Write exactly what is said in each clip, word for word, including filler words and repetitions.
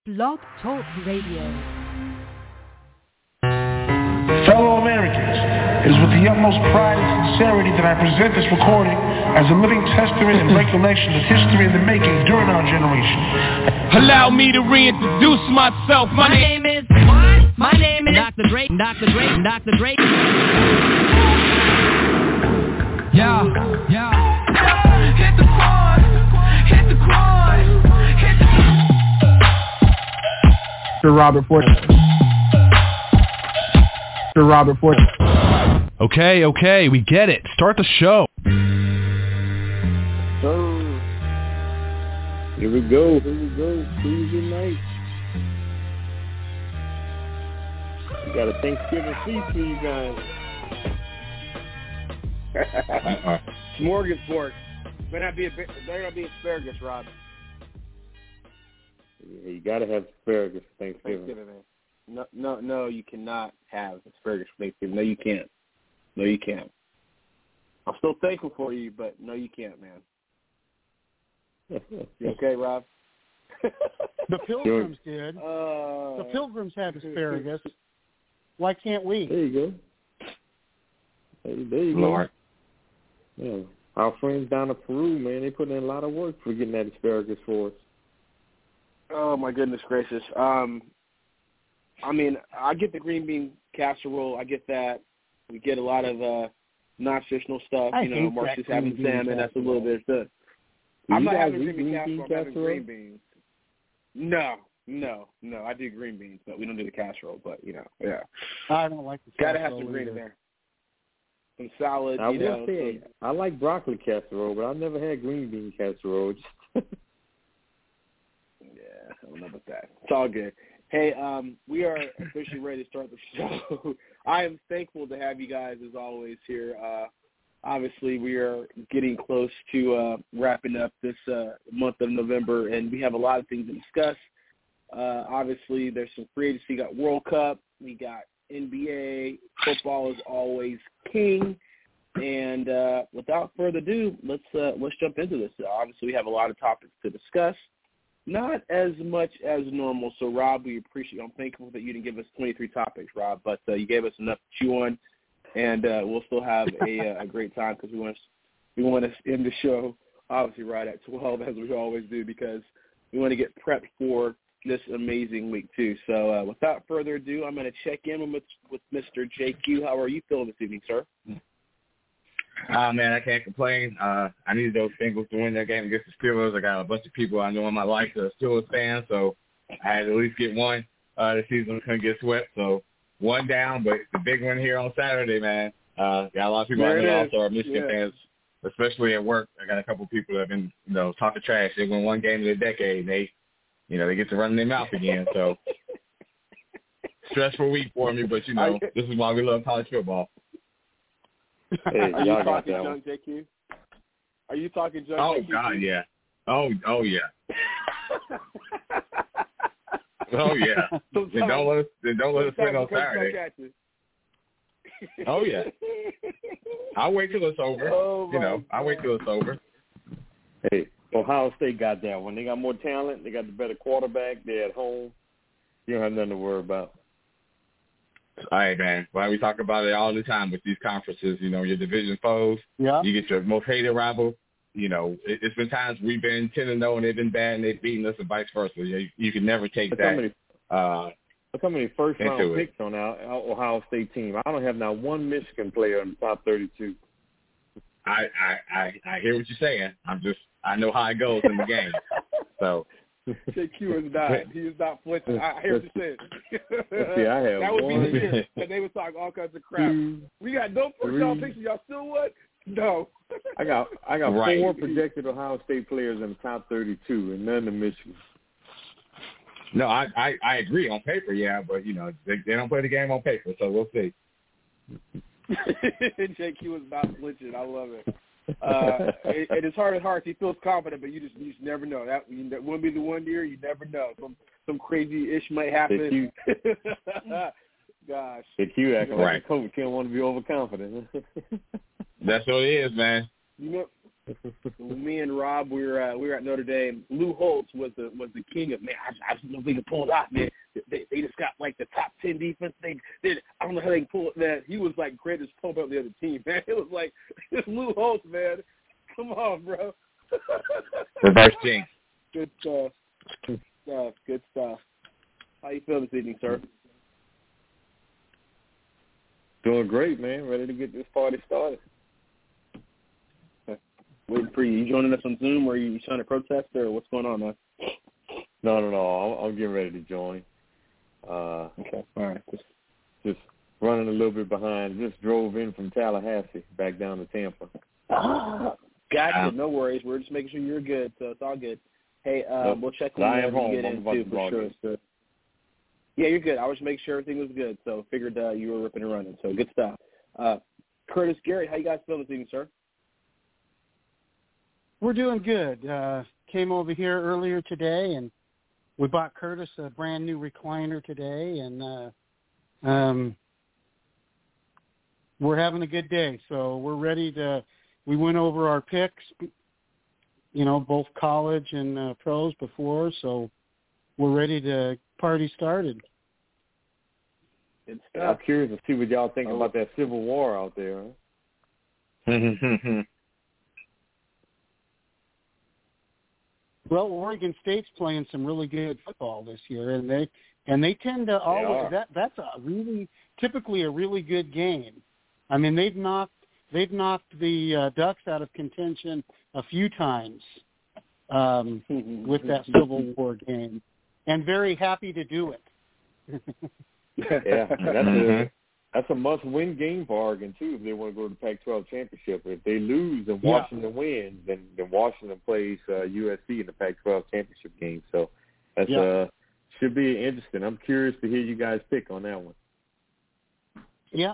Blog Talk Radio. Fellow Americans, it is with the utmost pride and sincerity that I present this recording as a living testament and recollection of history in the making during our generation. Allow me to reintroduce myself. My, My name is what? My name is Doctor Dre. Doctor Dre. Doctor Dre. Yeah, yeah. Hit the quad. Hit the quad. Hit the. Mister Robert Ford. Mister Robert Ford. Okay, okay, we get it. Start the show. So, here we go. Here we go. Tuesday night. We got a Thanksgiving feast for you guys. Smorgasbord. Better not be a better not be asparagus, Rob. Yeah, you gotta have asparagus for Thanksgiving. Thanksgiving, man. No, no, no, you cannot have asparagus for Thanksgiving. No, you can't. No, you can't. I'm still thankful for you, but no, you can't, man. You okay, Rob? The Pilgrims did. Uh, the Pilgrims had asparagus. Why can't we? There you go. Hey, there you Lord. go. Yeah. Our friends down in Peru, man, they put in a lot of work for getting that asparagus for us. Oh, my goodness gracious. Um, I mean, I get the green bean casserole. I get that. We get a lot of uh, non-traditional stuff. I you know, hate Mark's that just having green bean salmon. That's a little casserole. bit of stuff. Do I'm you not guys having eat green bean green casserole. bean I'm having casserole? green beans. No, no, no. I do green beans, but we don't do the casserole. But, you know, yeah. I don't like the Got to casserole have some green in either. there. Some salad, I you know. will say, some, I like broccoli casserole, but I've never had green bean casserole. Yeah, I don't know about that. It's all good. Hey, um, we are officially ready to start the show. I am thankful to have you guys, as always, here. Uh, obviously, we are getting close to uh, wrapping up this uh, month of November, and we have a lot of things to discuss. Uh, obviously, there's some free agency. We got World Cup. We got N B A. Football is always king. And uh, without further ado, let's uh, let's jump into this. Obviously, we have a lot of topics to discuss. Not as much as normal. So, Rob, we appreciate. I'm thankful that you didn't give us twenty-three topics, Rob, but uh, you gave us enough to chew on, and uh, we'll still have a, a great time because we want to we want to end the show obviously right at twelve as we always do because we want to get prepped for this amazing week too. So, uh, without further ado, I'm going to check in with with Mister J Q. How are you feeling this evening, sir? Uh, man, I can't complain. Uh, I needed those Bengals to win that game against the Steelers. I got a bunch of people I know in my life that are Steelers fans, so I had to at least get one uh, this season. Couldn't get swept, so one down, but the big one here on Saturday, man. Uh, got a lot of people There I it know is. also are Michigan Yeah. fans, especially at work. I got a couple of people that have been, you know, talking trash. They win one game in a decade, and they, you know, they get to run their mouth again. So stressful week for me, but, you know, this is why we love college football. Hey, Are you y'all got talking that junk, one. J Q? Are you talking junk? Oh, J Q? God, yeah. Oh, oh, yeah. Oh, yeah. Then don't let us, then don't let us win on Saturday. Oh, yeah. I'll wait till it's over. Oh, you know, I'll wait till it's over. Hey, Ohio State got that one. They got more talent. They got the better quarterback. They're at home. You don't have nothing to worry about. All right, man. Well, we talk about it all the time with these conferences. You know, your division foes. Yeah. You get your most hated rival. You know, it, it's been times we've been ten and zero and they've been bad and they've beaten us, and vice versa. You, you can never take Look how that. many, Uh, look how many first round into it. picks on our, our Ohio State team. I don't have not one Michigan player in the top thirty-two. I, I, I, I hear what you're saying. I'm just, I know how it goes in the game. So. J Q is not. He is not flinching. I hear what you're saying. Let's see, I have that would one, be the year that they would talk all kinds of crap. two, We got no first round three. picks. Y'all still what? No. I got I got Right. four projected Ohio State players in the top thirty-two, and none in Michigan. No, I, I, I agree on paper, yeah, but, you know, they, they don't play the game on paper, so we'll see. J Q is not flinching. I love it. Uh, it, it is hard at heart. He feels confident, but you just you just never know. That, you, that wouldn't be the one year. You never know. Some some crazy ish might happen. Gosh. The Q acting Right. like a coach. He don't want to be overconfident. That's what it is, man. You know, when me and Rob we were uh, we were at Notre Dame, Lou Holtz was the was the king of man. I, I just don't know if they can pull it off, man. They, they just got like the top ten defense. They did. I don't know how they can pull it, man. He was like greatest pump up the other team, man. It was like it's Lou Holtz, man. Come on, bro. Reverse jinx. Good stuff. Good stuff. Good stuff. How you feel this evening, sir? Doing great, man. Ready to get this party started. Waiting for you. You joining us on Zoom, or are you trying to protest, or what's going on, man? No, no, no. I'm, I'm getting ready to join. Uh, okay. All right. Just, just running a little bit behind. Just drove in from Tallahassee back down to Tampa. Ah, gotcha. No worries. We're just making sure you're good, so it's all good. Hey, uh, nope. we'll check in I am when home. you get I'm in, about too, to for sure. So, yeah, you're good. I was just making sure everything was good, so figured uh, you were ripping and running. So good stuff. Uh, Curtis, Gary, how you guys feeling this evening, sir? We're doing good. Uh, came over here earlier today, and we bought Curtis a brand new recliner today, and uh, um, we're having a good day. So we're ready to. We went over our picks, you know, both college and uh, pros before, so we're ready to party started. Good I'm stuff. curious to see what y'all think oh. about that Civil War out there. Huh? Well, Oregon State's playing some really good football this year, and they and they tend to always that that's a really typically a really good game. I mean, they've knocked they've knocked the uh, Ducks out of contention a few times um, with that Civil War game, and very happy to do it. Yeah, that's a that's a must-win game for Oregon too if they want to go to the Pac twelve championship. If they lose and Washington yeah. wins, then then Washington plays uh, U S C in the Pac twelve championship game. So that's yeah. uh should be interesting. I'm curious to hear you guys pick on that one. Yeah.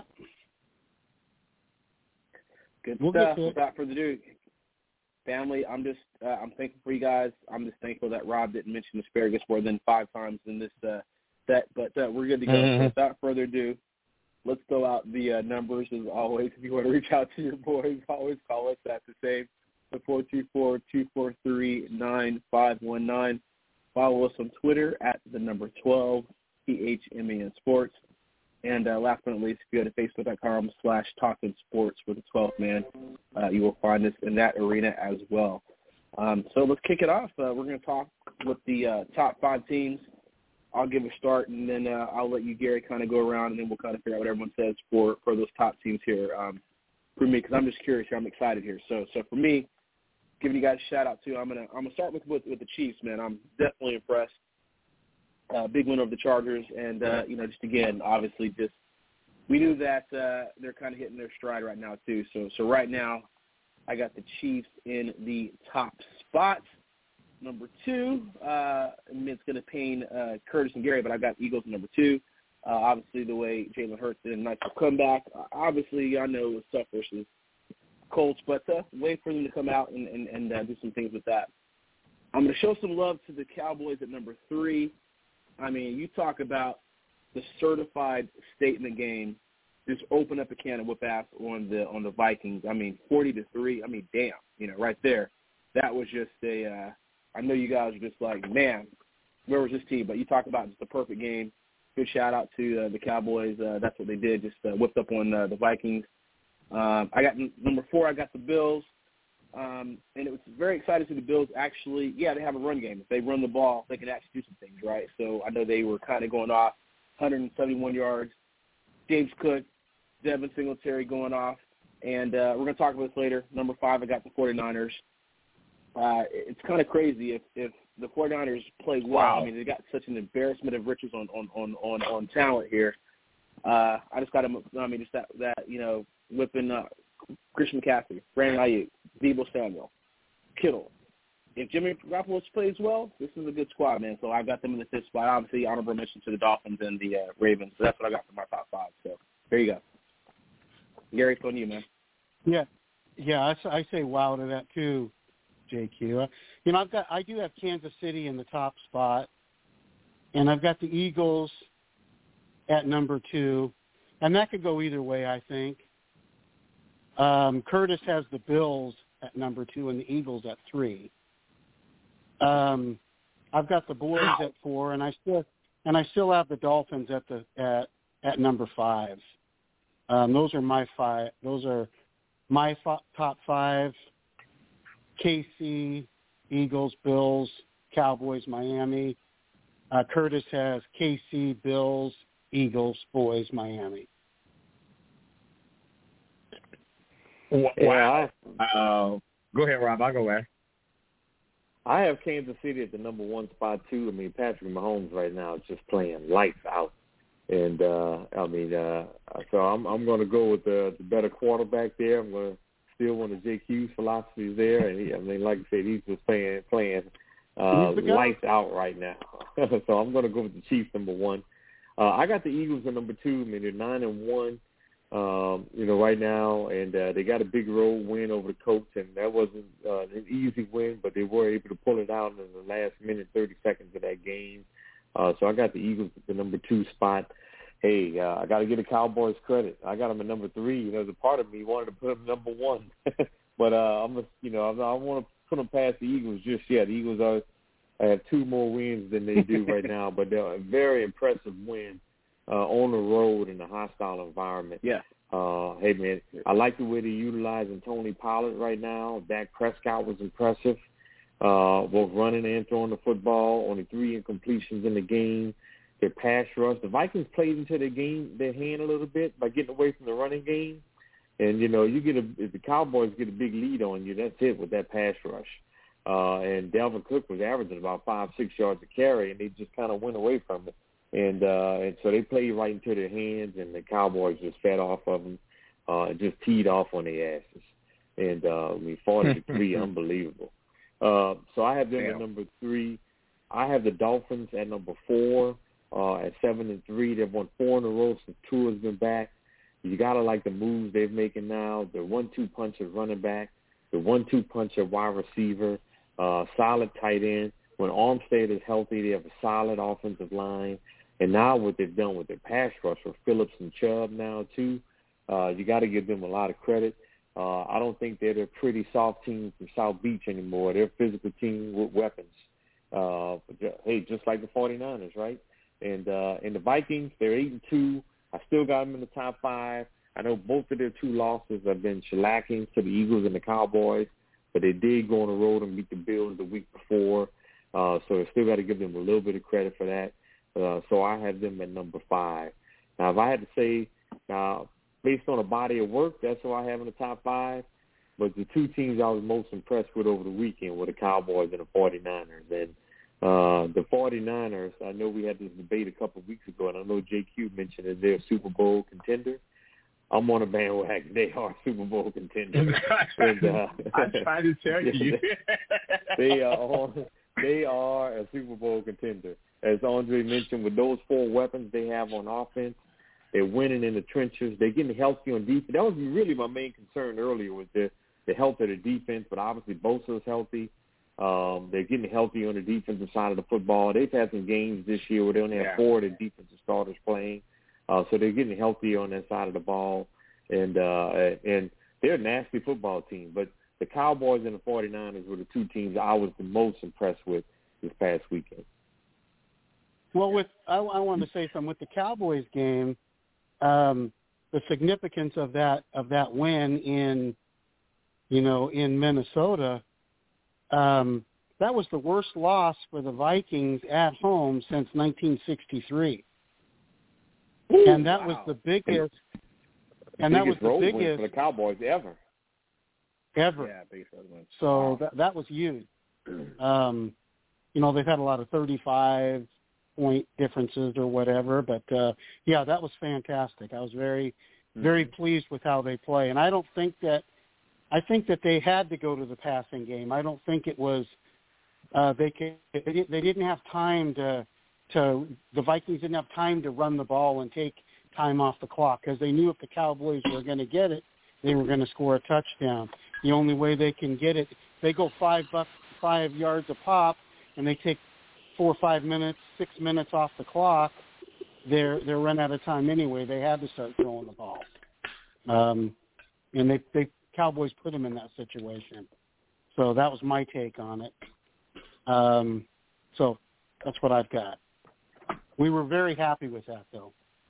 Good we'll stuff. Without further ado, family, I'm just uh, I'm thankful for you guys. I'm just thankful that Rob didn't mention asparagus more than five times in this uh, set, but uh, we're good to go. Mm-hmm. So without further ado, let's throw out the uh, numbers as always. If you want to reach out to your boys, always call us at the same, the four two four, two four three, nine five one nine. Follow us on Twitter at the number twelve, T H M A N Sports. And uh, last but not least, if you go to facebook.com slash talking sports with the twelfth man, uh, you will find us in that arena as well. Um, so let's kick it off. Uh, we're going to talk with the uh, top five teams. I'll give a start, and then uh, I'll let you, Gary, kind of go around, and then we'll kind of figure out what everyone says for, for those top teams here um, for me, because I'm just curious here. I'm excited here. So so for me, giving you guys a shout-out, too, I'm going to I'm gonna start with, with with the Chiefs, man. I'm definitely impressed. Uh, big win over the Chargers, and, uh, you know, just, again, obviously just we knew that uh, they're kind of hitting their stride right now, too. So so right now I got the Chiefs in the top spot. Number two, uh, and it's going to pain uh, Curtis and Gary, but I got Eagles number two. Uh, obviously, the way Jalen Hurts did a nice comeback. Uh, obviously, I know it was tough versus Colts, but uh, wait for them to come out and, and, and uh, do some things with that. I'm going to show some love to the Cowboys at number three. I mean, you talk about the certified statement game. Just open up a can of whoop ass on the on the Vikings. I mean, forty to three. I mean, damn, you know, right there. That was just a. Uh, I know you guys are just like, man, where was this team? But you talk about just the perfect game. Good shout out to uh, the Cowboys. Uh, that's what they did. Just uh, whipped up on uh, the Vikings. Um, I got number four. I got the Bills. Um, and it was very exciting to see the Bills actually, yeah, they have a run game. If they run the ball, they can actually do some things, right? So I know they were kind of going off, one hundred seventy-one yards. James Cook, Devin Singletary going off. And uh, we're going to talk about this later. Number five, I got the 49ers. Uh, it's kind of crazy if, if the 49ers play well. Wow. I mean, they got such an embarrassment of riches on, on, on, on, on talent here. Uh, I just got them, I mean, just that, that you know, whipping uh, Christian McCaffrey, Brandon Ayuk, Deebo Samuel, Kittle. If Jimmy Garoppolo plays well, this is a good squad, man. So I got them in the fifth spot. Obviously, honorable mention to the Dolphins and the uh, Ravens. So that's what I got for my top five. So there you go. Gary, it's on you, man. Yeah, yeah, I, I say wow to that too, J Q. You know, I've got I do have Kansas City in the top spot, and I've got the Eagles at number two, and that could go either way, I think. Um, Curtis has the Bills at number two and the Eagles at three. Um, I've got the boys at four, and I still and I still have the Dolphins at the at at number five. Um, those are my five. Those are my f- top five. K C, Eagles, Bills, Cowboys, Miami. Uh, Curtis has K C, Bills, Eagles, Boys, Miami. Wow. Uh, go ahead, Rob. I'll go ahead. I have Kansas City at the number one spot, too. I mean, Patrick Mahomes right now is just playing lights out. And, uh, I mean, uh, so I'm I'm going to go with the, the better quarterback there. I'm going to steal one of Jake Hughes' philosophies there. And, he, I mean, like I said, he's just playing, playing uh, lights out right now. So I'm going to go with the Chiefs, number one. Uh, I got the Eagles at number two. I mean, they're nine and one. Um, you know, right now, and uh, they got a big road win over the Colts, and that wasn't uh, an easy win, but they were able to pull it out in the last minute, thirty seconds of that game. Uh, so I got the Eagles at the number two spot. Hey, uh, I got to give the Cowboys credit. I got them at number three. You know, the part of me wanted to put them number one, but uh, I'm, a, you know, I don't want to put them past the Eagles just yet. The Eagles are have two more wins than they do right now, but they're a very impressive win. Uh, on the road in a hostile environment. Yeah. Uh, hey, man, I like the way they're utilizing Tony Pollard right now. Dak Prescott was impressive, uh, both running and throwing the football. Only three incompletions in the game. Their pass rush. The Vikings played into their game, their hand a little bit by getting away from the running game. And, you know, you get a, if the Cowboys get a big lead on you, that's it with that pass rush. Uh, and Dalvin Cook was averaging about five, six yards a carry, and they just kind of went away from it. And uh, and so they played right into their hands, and the Cowboys just fed off of them, uh, and just teed off on their asses. And uh, I mean, forty to three, unbelievable. Uh, so I have them Damn. at number three. I have the Dolphins at number four, uh, at seven and three. They've won four in a row since Tua's been back. You gotta like the moves they're making now. The one-two punch at running back, the one-two punch at wide receiver, uh, solid tight end. When Armstead is healthy, they have a solid offensive line. And now what they've done with their pass rush with Phillips and Chubb now, too, uh, you got to give them a lot of credit. Uh, I don't think they're the pretty soft team from South Beach anymore. They're a physical team with weapons. Uh, but, hey, just like the forty-niners, right? And uh, and the Vikings, they're eight and two. I still got them in the top five. I know both of their two losses have been shellacking to the Eagles and the Cowboys, but they did go on the road and beat the Bills the week before. Uh, so I still got to give them a little bit of credit for that. Uh, so I have them at number five. Now, if I had to say, now, uh, based on a body of work, that's who I have in the top five. But the two teams I was most impressed with over the weekend were the Cowboys and the forty-niners. And uh, the forty-niners, I know we had this debate a couple of weeks ago, and I know J Q mentioned that they're a Super Bowl contender. I'm on a bandwagon. They are a Super Bowl contender. and, uh, I'm trying to tell you. they are on, they are a Super Bowl contender. As Andre mentioned, with those four weapons they have on offense, they're winning in the trenches. They're getting healthy on defense. That was really my main concern earlier was the, the health of the defense, but obviously Bosa's healthy. Um, they're getting healthy on the defensive side of the football. They've had some games this year where they only have yeah. four of the defensive starters playing. Uh, so they're getting healthy on that side of the ball. And uh, and they're a nasty football team. But the Cowboys and the forty-niners were the two teams I was the most impressed with this past weekend. Well, with I, I wanted to say something with the Cowboys game, um, the significance of that of that win in, you know, in Minnesota, um, that was the worst loss for the Vikings at home since nineteen sixty-three, Ooh, and that wow. was the biggest, the and biggest that was the road biggest win for the Cowboys ever. Ever. Yeah, biggest road win. So Wow. that that was huge. Um, you know, they've had a lot of thirty-five point differences or whatever, but uh, yeah, that was fantastic. I was very, very mm-hmm. pleased with how they play, and I don't think that, I think that they had to go to the passing game. I don't think it was, uh, they could, they didn't have time to, to the Vikings didn't have time to run the ball and take time off the clock because they knew if the Cowboys were going to get it, they were going to score a touchdown. The only way they can get it, they go five bucks, five yards a pop, and they take four or five minutes, six minutes off the clock, they're they're run out of time anyway. They had to start throwing the ball, um, and they they Cowboys put him in that situation. So that was my take on it. Um, so that's what I've got. We were very happy with that, though.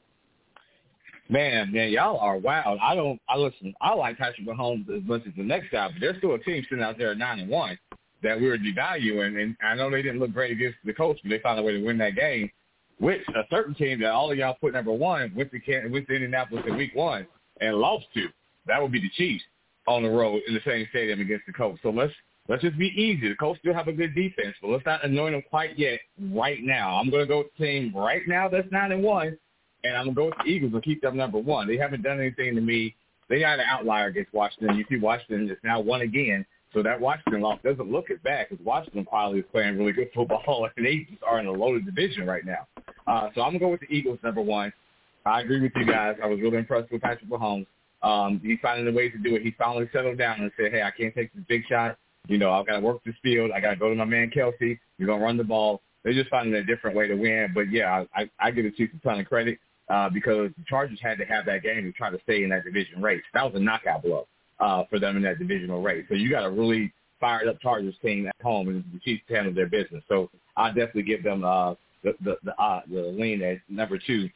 Man, man, y'all are wild. I don't. I listen. I like Patrick Mahomes as much as the next guy, but there's still a team sitting out there at nine and one that we were devaluing, and I know they didn't look great against the Colts, but they found a way to win that game. Which a certain team that all of y'all put number one went to Can- went to Indianapolis in week one and lost to. That would be the Chiefs on the road in the same stadium against the Colts. So let's let's just be easy. The Colts still have a good defense, but let's not annoy them quite yet. Right now, I'm going to go with the team right now that's nine and one. And I'm going to go with the Eagles and keep them number one. They haven't done anything to me. They got an outlier against Washington. You see Washington is now won again. So that Washington loss doesn't look as bad because Washington probably is playing really good football, and they just are in a loaded division right now. Uh, so I'm going to go with the Eagles number one. I agree with you guys. I was really impressed with Patrick Mahomes. Um, he's finding a way to do it. He finally settled down and said, hey, I can't take this big shot. You know, I've got to work this field. I got to go to my man Kelsey. You're going to run the ball. They're just finding a different way to win. But, yeah, I, I, I give the Chiefs a ton of credit. Uh, because the Chargers had to have that game to try to stay in that division race. That was a knockout blow uh, for them in that divisional race. So you got a really fired up Chargers team at home, and the Chiefs handled their business. So I definitely give them uh, the the the, uh, the lean at number two.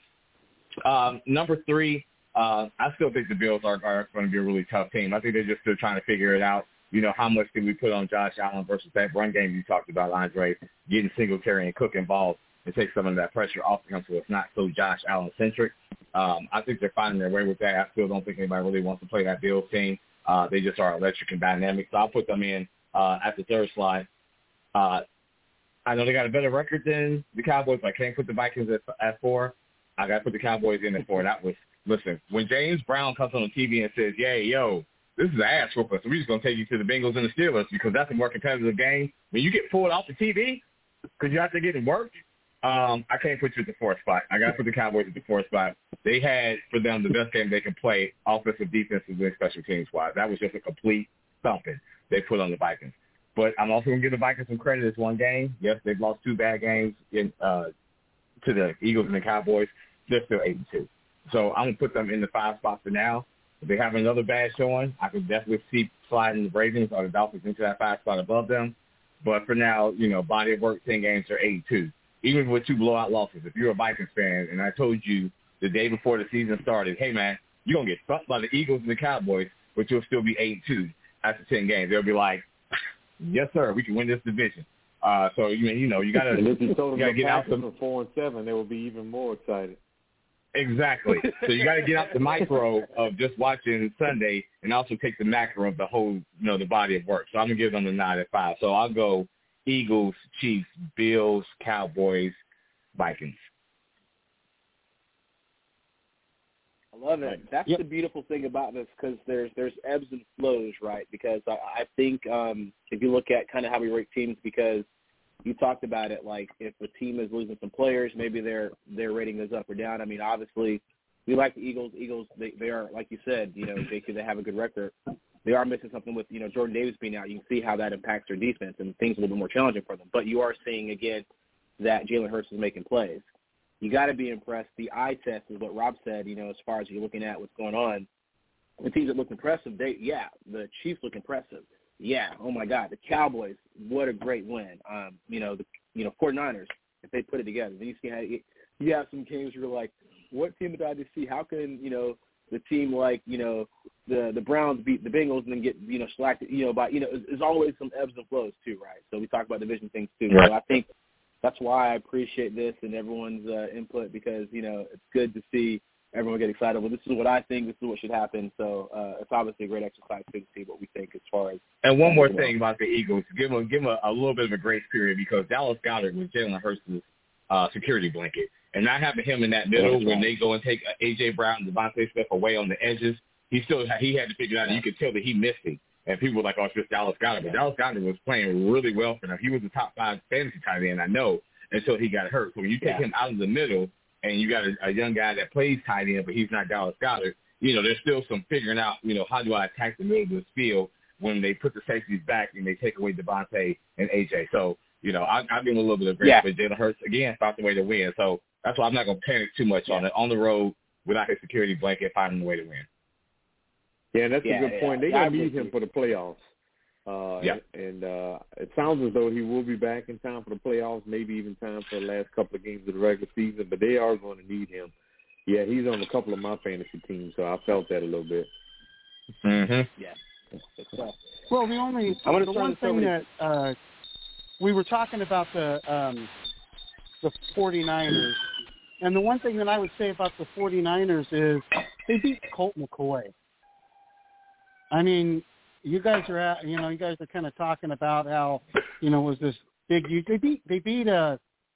Um, number three, uh, I still think the Bills are, are going to be a really tough team. I think they're just still trying to figure it out. You know, how much can we put on Josh Allen versus that run game you talked about, Andre, getting Singletary and Cook involved and take some of that pressure off him so it's not so Josh Allen-centric. Um, I think they're finding their way with that. I still don't think anybody really wants to play that Bills team. Uh, they just are electric and dynamic. So I'll put them in uh, at the third slide. Uh, I know they got a better record than the Cowboys, but I can't put the Vikings at, at four. I got to put the Cowboys in at four. That was, listen, when James Brown comes on the T V and says, yeah, yo, this is an ass whooping, so we're just going to take you to the Bengals and the Steelers because that's a more competitive game. When you get pulled off the T V because you're out there getting worked, Um, I can't put you at the fourth spot. I got to put the Cowboys at the fourth spot. They had, for them, the best game they could play offensive, defensive, and special teams-wise. That was just a complete thumping they put on the Vikings. But I'm also going to give the Vikings some credit. It's one game. Yes, they've lost two bad games in, uh, to the Eagles and the Cowboys. They're still eight and two. So I'm going to put them in the five spot for now. If they have another bad showing, I could definitely see sliding the Ravens or the Dolphins into that five spot above them. But for now, you know, body of work, ten games, they're eight and two. Even with two blowout losses, if you're a Vikings fan, and I told you the day before the season started, hey, man, you're going to get thumped by the Eagles and the Cowboys, but you'll still be eight and two after ten games. They'll be like, yes, sir, we can win this division. Uh, so, you you know, you got to get out some – four and seven, they will be even more excited. Exactly. So you got to get out the micro of just watching Sunday and also take the macro of the whole, you know, the body of work. So I'm going to give them a nine at five. So I'll go – Eagles, Chiefs, Bills, Cowboys, Vikings. I love it. That's yep. the beautiful thing about this because there's there's ebbs and flows, right? Because I, I think um, if you look at kind of how we rate teams, because you talked about it, like if a team is losing some players, maybe their their rating goes up or down. I mean, obviously, we like the Eagles. Eagles, they, they are, like you said, you know, they they have a good record. They are missing something with, you know, Jordan Davis being out. You can see how that impacts their defense, and things are a little bit more challenging for them. But you are seeing, again, that Jalen Hurts is making plays. You got to be impressed. The eye test is what Rob said, you know, as far as you're looking at what's going on. The teams that look impressive, they, yeah, the Chiefs look impressive. Yeah, oh, my God, the Cowboys, what a great win. Um, you know, the you know, 49ers, if they put it together. Then you, see how you, you have some games where you're like, what team did I just see? How can, you know, the team like, you know, the the Browns beat the Bengals and then get, you know, slacked, you know, by, you know, there's always some ebbs and flows too, right? So we talk about division things too. Right. So I think that's why I appreciate this and everyone's uh, input because, you know, it's good to see everyone get excited. Well, this is what I think. This is what should happen. So uh, it's obviously a great exercise to see what we think as far as. And one more uh, thing about the Eagles, give them, give them a, a little bit of a grace period because Dallas Goedert was Jalen Hurts' uh, security blanket. And not having him in that middle when right. they go and take A J. Brown and Devontae Smith away on the edges, he still he had to figure it out. And you could tell that he missed him. And people were like, oh, it's just Dallas Goedert. But Dallas Goedert was playing really well for them. He was the top five fantasy tight end, I know, until he got hurt. So when you take yeah. him out of the middle and you got a, a young guy that plays tight end, but he's not Dallas Goedert, you know, there's still some figuring out, you know, how do I attack the middle of this field when they put the safeties back and they take away Devontae and A J. So, you know, I, I'll give him a little bit of grace. Yeah. But Jalen Hurts, again, found the way to win. So that's why I'm not going to panic too much yeah. on it. On the road, without his security blanket, finding a way to win. Yeah, that's yeah, a good yeah, point. They're yeah, going to need him you. for the playoffs. Uh, yeah. And uh, it sounds as though he will be back in time for the playoffs, maybe even time for the last couple of games of the regular season, but they are going to need him. Yeah, he's on a couple of my fantasy teams, so I felt that a little bit. Mm-hmm. Yeah. Well, the only I'm the one thing that uh, we were talking about the um, the 49ers, and the one thing that I would say about the 49ers is they beat Colt McCoy. I mean, you guys are at, you know, you guys are kind of talking about how, you know, it was this big. They beat they beat a,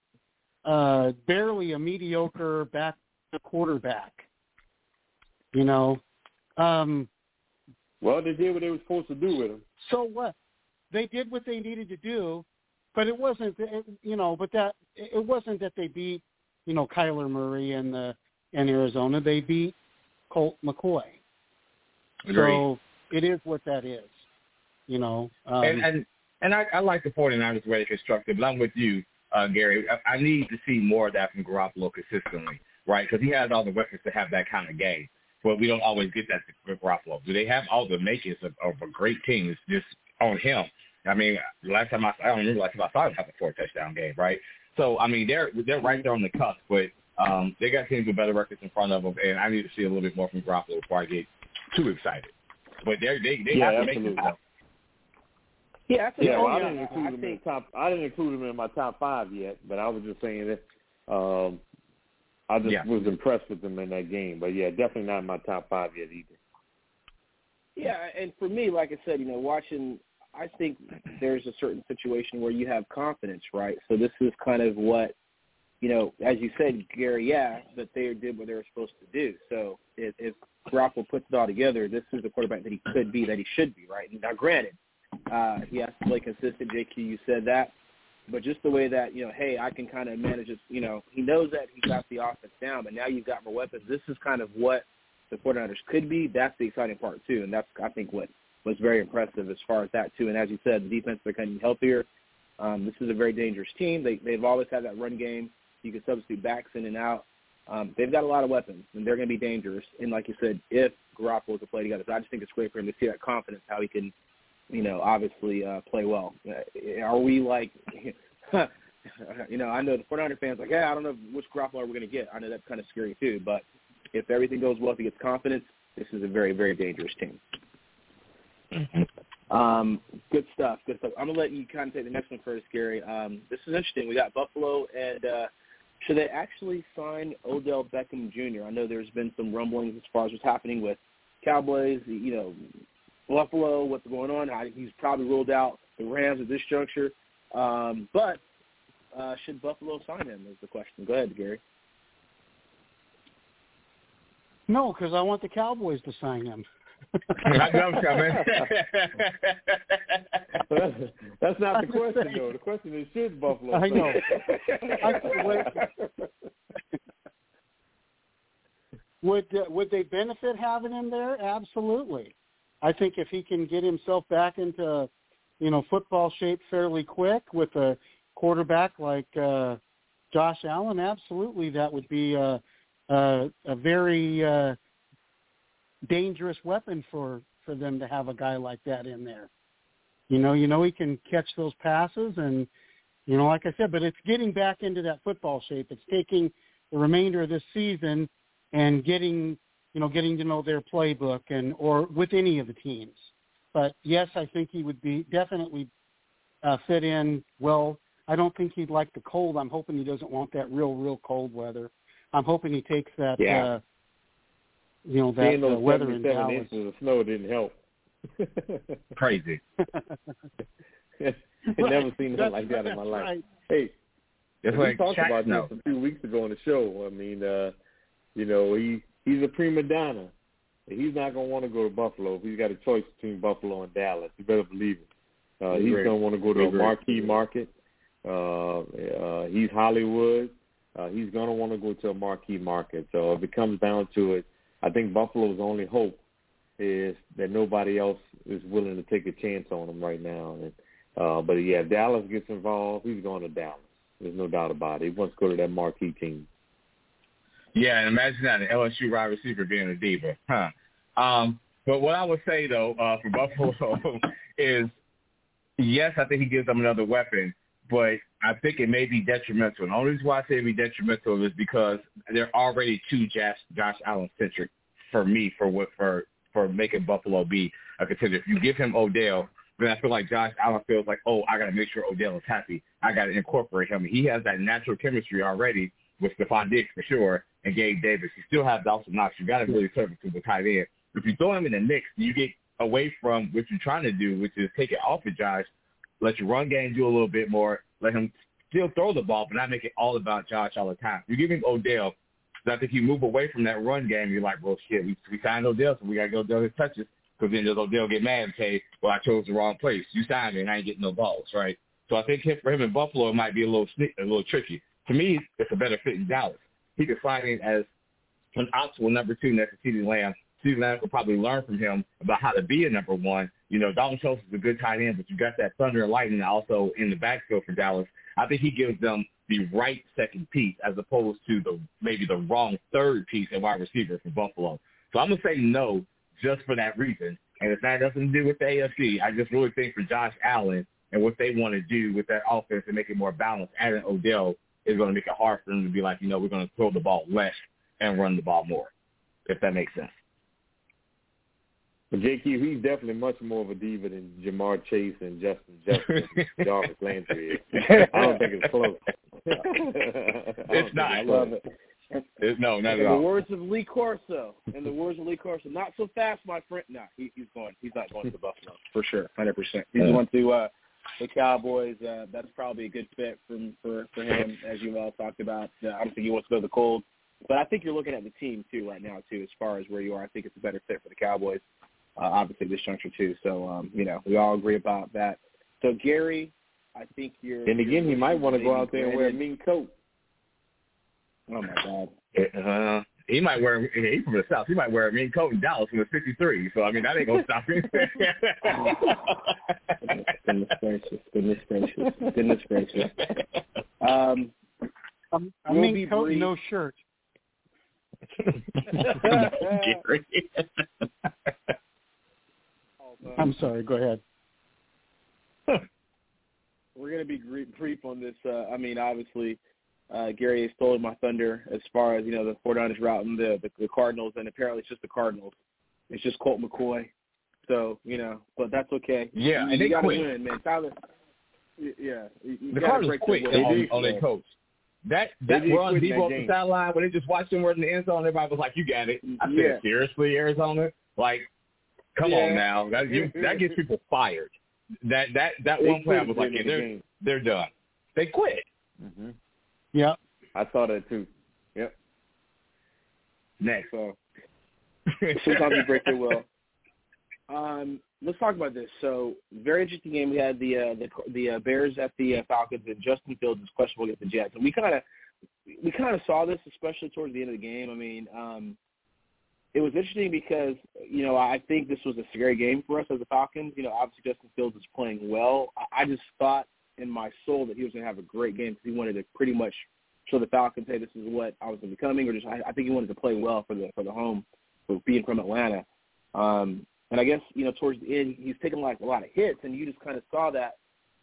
a barely a mediocre back quarterback. You know. Um, Well, they did what they were supposed to do with him. So what? They did what they needed to do, but it wasn't, it, you know, but that it wasn't that they beat, you know, Kyler Murray and the in Arizona. They beat Colt McCoy. Agreed. So it is what that is, you know. Um, and and, and I, I like the 49ers way they constructed, but I'm with you, uh, Gary. I, I need to see more of that from Garoppolo consistently, right? Because he has all the weapons to have that kind of game. But we don't always get that with Garoppolo. Do they have all the makings of, of a great team? It's just on him. I mean, last time I, I don't remember last time I saw him have a four touchdown game, right? So I mean, they're they're right there on the cusp, but um, they got teams with better records in front of them, and I need to see a little bit more from Garoppolo before I get too excited. But they they they yeah, have to absolutely. make this up. Yeah, that's Yeah, well, I yeah, didn't include I him think, in the top. I didn't include him in my top five yet, but I was just saying that um, I just Yeah. was impressed with him in that game. But yeah, definitely not in my top five yet either. Yeah, and for me, like I said, you know, watching, I think there's a certain situation where you have confidence, right? So this is kind of what, you know, as you said, Gary, yeah, that they did what they were supposed to do. So if, if Garoppolo puts it all together, this is the quarterback that he could be, that he should be, right? Now, granted, uh, he has to play consistent. J Q, you said that. But just the way that, you know, hey, I can kind of manage it, you know, he knows that he got the offense down, but now you've got more weapons. This is kind of what the 49ers could be. That's the exciting part, too, and that's, I think, what was very impressive as far as that, too. And as you said, the defense is becoming healthier. Um, this is a very dangerous team. They, they've always had that run game. You can substitute backs in and out. Um, they've got a lot of weapons, and they're going to be dangerous. And like you said, if Garoppolo can play together, so I just think it's great for him to see that confidence, how he can, you know, obviously uh, play well. Uh, are we like, you know, I know the 49er fans are like, yeah, I don't know which Garoppolo we're going to get. I know that's kind of scary too. But if everything goes well, if he gets confidence, this is a very, very dangerous team. Mm-hmm. Um, good stuff. Good stuff. I'm going to let you kind of take the next one first, Gary. Um, this is interesting. We got Buffalo, and uh, should they actually sign Odell Beckham Junior? I know there's been some rumblings as far as what's happening with Cowboys, you know, Buffalo, what's going on. He's probably ruled out the Rams at this juncture. Um, but uh, should Buffalo sign him is the question. Go ahead, Gary. No, because I want the Cowboys to sign him. I know I'm coming. That's not the question, though. The question is, should Buffalo I know. I, would, would, uh, would they benefit having him there? Absolutely. I think if he can get himself back into, you know, football shape fairly quick with a quarterback like uh, Josh Allen, absolutely that would be a, a, a very uh, dangerous weapon for, for them to have a guy like that in there. You know, you know he can catch those passes and, you know, like I said, but it's getting back into that football shape. It's taking the remainder of this season and getting, you know, getting to know their playbook and or with any of the teams. But, yes, I think he would be definitely uh, fit in well. I don't think he'd like the cold. I'm hoping he doesn't want that real, real cold weather. I'm hoping he takes that, yeah. uh, you know, that uh, weather in Dallas. Inches of snow didn't help. Crazy. I've never seen nothing like that in my life. Right. Hey, It's we like talked Shaq, about no. this a few weeks ago on the show. I mean, uh, you know, he he's a prima donna. He's not going to want to go to Buffalo if he's got a choice between Buffalo and Dallas. You better believe it. Uh, he's going to want to go to a marquee market. Uh, uh, he's Hollywood. Uh, he's going to want to go to a marquee market. So if it comes down to it, I think Buffalo's only hope is that nobody else is willing to take a chance on him right now. And, uh, but, yeah, if Dallas gets involved, he's going to Dallas. There's no doubt about it. He wants to go to that marquee team. Yeah, and imagine that, an L S U wide receiver being a diva. Huh. Um, But what I would say, though, uh, for Buffalo is, yes, I think he gives them another weapon, but I think it may be detrimental. And the only reason why I say it would be detrimental is because they're already too Josh, Josh Allen-centric for me for what for for making Buffalo be a contender. If you give him Odell, then I feel like Josh Allen feels like, oh, I got to make sure Odell is happy. I got to incorporate him. He has that natural chemistry already with Stephon Diggs for sure and Gabe Davis. You still have Dawson Knox. You got to really serve it to the tight end. If you throw him in the mix, you get away from what you're trying to do, which is take it off of Josh, let your run game do a little bit more, let him still throw the ball, but not make it all about Josh all the time. You give him Odell, so I think you move away from that run game, you're like, well, shit, we, we signed Odell, so we got to go do his touches, because then does Odell get mad and say, well, I chose the wrong place. You signed me, and I ain't getting no balls, right? So I think for him in Buffalo, it might be a little sneak, a little tricky. To me, it's a better fit in Dallas. He could find it as an optimal number two next to CeeDee Lamb. CeeDee Lamb will probably learn from him about how to be a number one. You know, Dalton Schultz is a good tight end, but you got that thunder and lightning also in the backfield for Dallas. I think he gives them the right second piece as opposed to the maybe the wrong third piece at wide receiver for Buffalo. So I'm going to say no just for that reason. And if that doesn't do with the A F C, I just really think for Josh Allen and what they want to do with that offense and make it more balanced, adding Odell is going to make it hard for them to be like, you know, we're going to throw the ball less and run the ball more, if that makes sense. But J Q, he's definitely much more of a diva than Jamar Chase and Justin Jefferson and Jarvis Landry is. I don't think it's close. It's not. I love it. It's, no, not in at the all. words of Lee Corso, in the words of Lee Corso, not so fast, my friend. No, he, he's going. He's not going to Buffalo for sure, one hundred percent. He's going to uh, the Cowboys. Uh, that's probably a good fit for for, for him, as you all talked about. Uh, I don't think he wants to go to the cold, but I think you're looking at the team too right now too, as far as where you are. I think it's a better fit for the Cowboys. Uh, obviously, this juncture too. So, um, you know, we all agree about that. So, Gary, I think you're. And again, you're he might want to go out there and wear a mean coat. Oh my God. Uh, he might wear. He's from the South. He might wear a mean coat in Dallas from the sixty-three. So I mean, that ain't gonna stop him. Goodness gracious! Goodness gracious! Goodness gracious! Um, um, I we'll mean, coat, brief. no shirt. Gary. I'm sorry. Go ahead. We're going to be brief on this. Uh, I mean, obviously, uh, Gary has stolen my thunder as far as, you know, the 49ers routing the, the, the Cardinals, and apparently it's just the Cardinals. It's just Colt McCoy. So, you know, but that's okay. Yeah, you, and you they gotta quit. win, man. Tyler, yeah. You, you the gotta Cardinals break quit the on, win. on their coach. That that did run quit Debo that off the game. sideline when they just watched him in the end zone, everybody was like, "You got it." I said, Yeah. "Seriously, Arizona? Like, come Yeah. on now. That you, that gets people fired." That that that They one play, I quit was at like, the yeah, end of the "They're game. they're done. They quit." Mm-hmm. Yeah. I saw that too. Yep. Next, So sometimes you break your will. Um, let's talk about this. So, very interesting game. We had the uh, the the uh, Bears at the uh, Falcons, and Justin Fields is questionable against the Jets. And we kind of we kind of saw this, especially towards the end of the game. I mean, um, it was interesting because you know I think this was a scary game for us as the Falcons. You know, obviously Justin Fields is playing well. I, I just thought in my soul that he was going to have a great game because he wanted to pretty much show the Falcons, hey, this is what I was becoming, or just I, I think he wanted to play well for the for the home, for being from Atlanta. Um, and I guess, you know, towards the end, he's taking like a lot of hits, and you just kind of saw that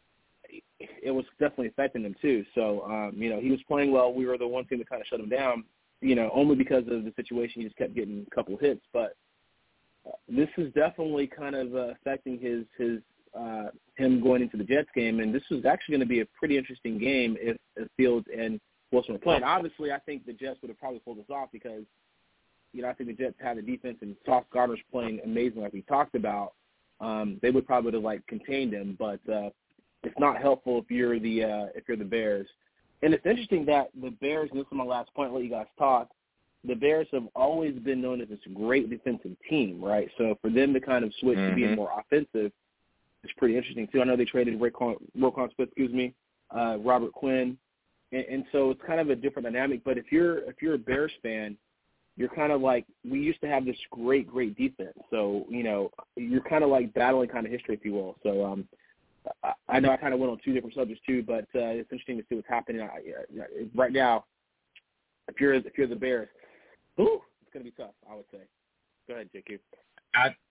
it was definitely affecting him too. So, um, you know, he was playing well. We were the one team that kind of shut him down, you know, only because of the situation. He just kept getting a couple hits. But uh, this is definitely kind of uh, affecting his his uh, him going into the Jets game. And this is actually going to be a pretty interesting game if, if Fields and Wilson were playing. Obviously, I think the Jets would have probably pulled this off because, you know, I think the Jets had a defense and Sauce Gardner's playing amazing like we talked about. Um, they would probably have, like, contained him. But uh, it's not helpful if you're the uh, if you're the Bears. And it's interesting that the Bears, and this is my last point, I'll let you guys talk, the Bears have always been known as this great defensive team, right? So for them to kind of switch mm-hmm. to being more offensive is pretty interesting, too. I know they traded Roquan Smith, excuse me, uh, Robert Quinn. And, and so it's kind of a different dynamic. But if you're if you're a Bears fan, you're kind of like, we used to have this great, great defense. So, you know, you're kind of like battling kind of history, if you will. So um, I, I know I kind of went on two different subjects too, but uh, it's interesting to see what's happening I, I, right now. If you're if you're the Bears, ooh, it's going to be tough, I would say. Go ahead, J Q. I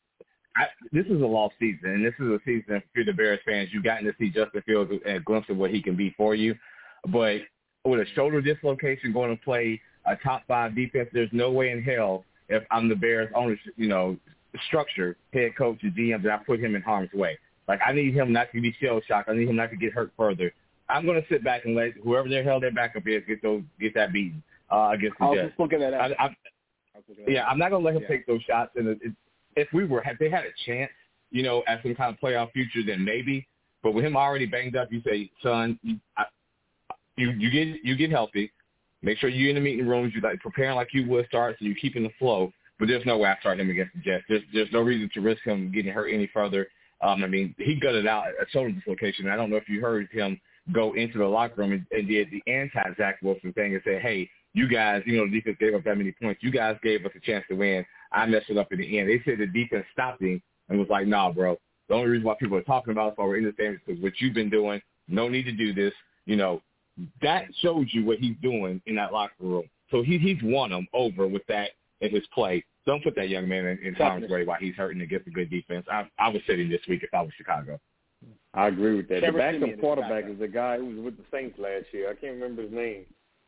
I, this is a lost season, and this is a season for the Bears fans. You've gotten to see Justin Fields and a glimpse of what he can be for you. But with a shoulder dislocation, going to play a top five defense, there's no way in hell if I'm the Bears ownership, you know, structure, head coach, and G M, that I put him in harm's way. Like, I need him not to be shell-shocked. I need him not to get hurt further. I'm going to sit back and let whoever the hell their backup is get those get that beaten uh, against the I was Jets. just looking at that. I, I, yeah, I'm not going to let him yeah. take those shots. And it, it, if we were, if they had a chance, you know, at some kind of playoff future, then maybe. But with him already banged up, you say, son, you, I, you, you get you get healthy. Make sure you're in the meeting rooms. You're like preparing like you would start, so you're keeping the flow. But there's no way I start him against the Jets. There's there's no reason to risk him getting hurt any further. Um, I mean, he gutted out a shoulder dislocation. I don't know if you heard him go into the locker room and, and did the anti-Zach Wilson thing and say, hey, you guys, you know, the defense gave up that many points. You guys gave us a chance to win. I messed it up in the end. They said the defense stopped him and was like, nah, bro. The only reason why people are talking about us while we're in this game is because what you've been doing, no need to do this. You know, that shows you what he's doing in that locker room. So he, he's won them over with that in his play. Don't put that young man in, in harm's way while he's hurting against a good defense. I, I was sitting this week if I was Chicago. I agree with that. Trevor the backup Siemian quarterback is is the guy who was with the Saints last year. I can't remember his name.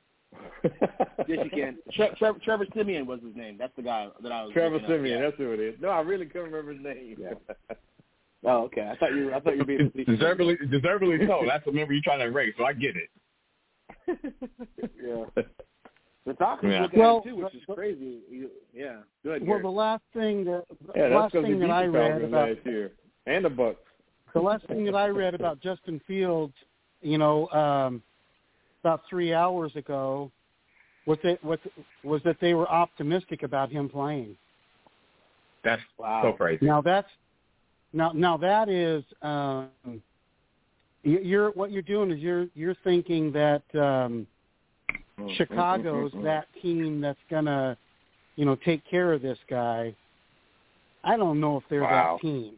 Yes, you can. Tre- Tre- Trevor Siemian was his name. That's the guy that I was. Trevor Siemian, yeah. that's who it is. No, I really couldn't remember his name. Yeah. Oh, okay. I thought you were. I thought you were being deservedly, deservedly so. That's the member you're trying to erase, so I get it. Yeah. The Falcons yeah. looking well, at it too, which is crazy. You, yeah, good. Well, the last thing that yeah, the last that's thing that I read about last year and the Bucks. The last thing that I read about Justin Fields, you know, um, about three hours ago, was that was, was that they were optimistic about him playing. That's wow. so crazy. Now that's now now that is um, you're what you're doing is you're you're thinking that um, Chicago's that team that's gonna, you know, take care of this guy. I don't know if they're wow. that team.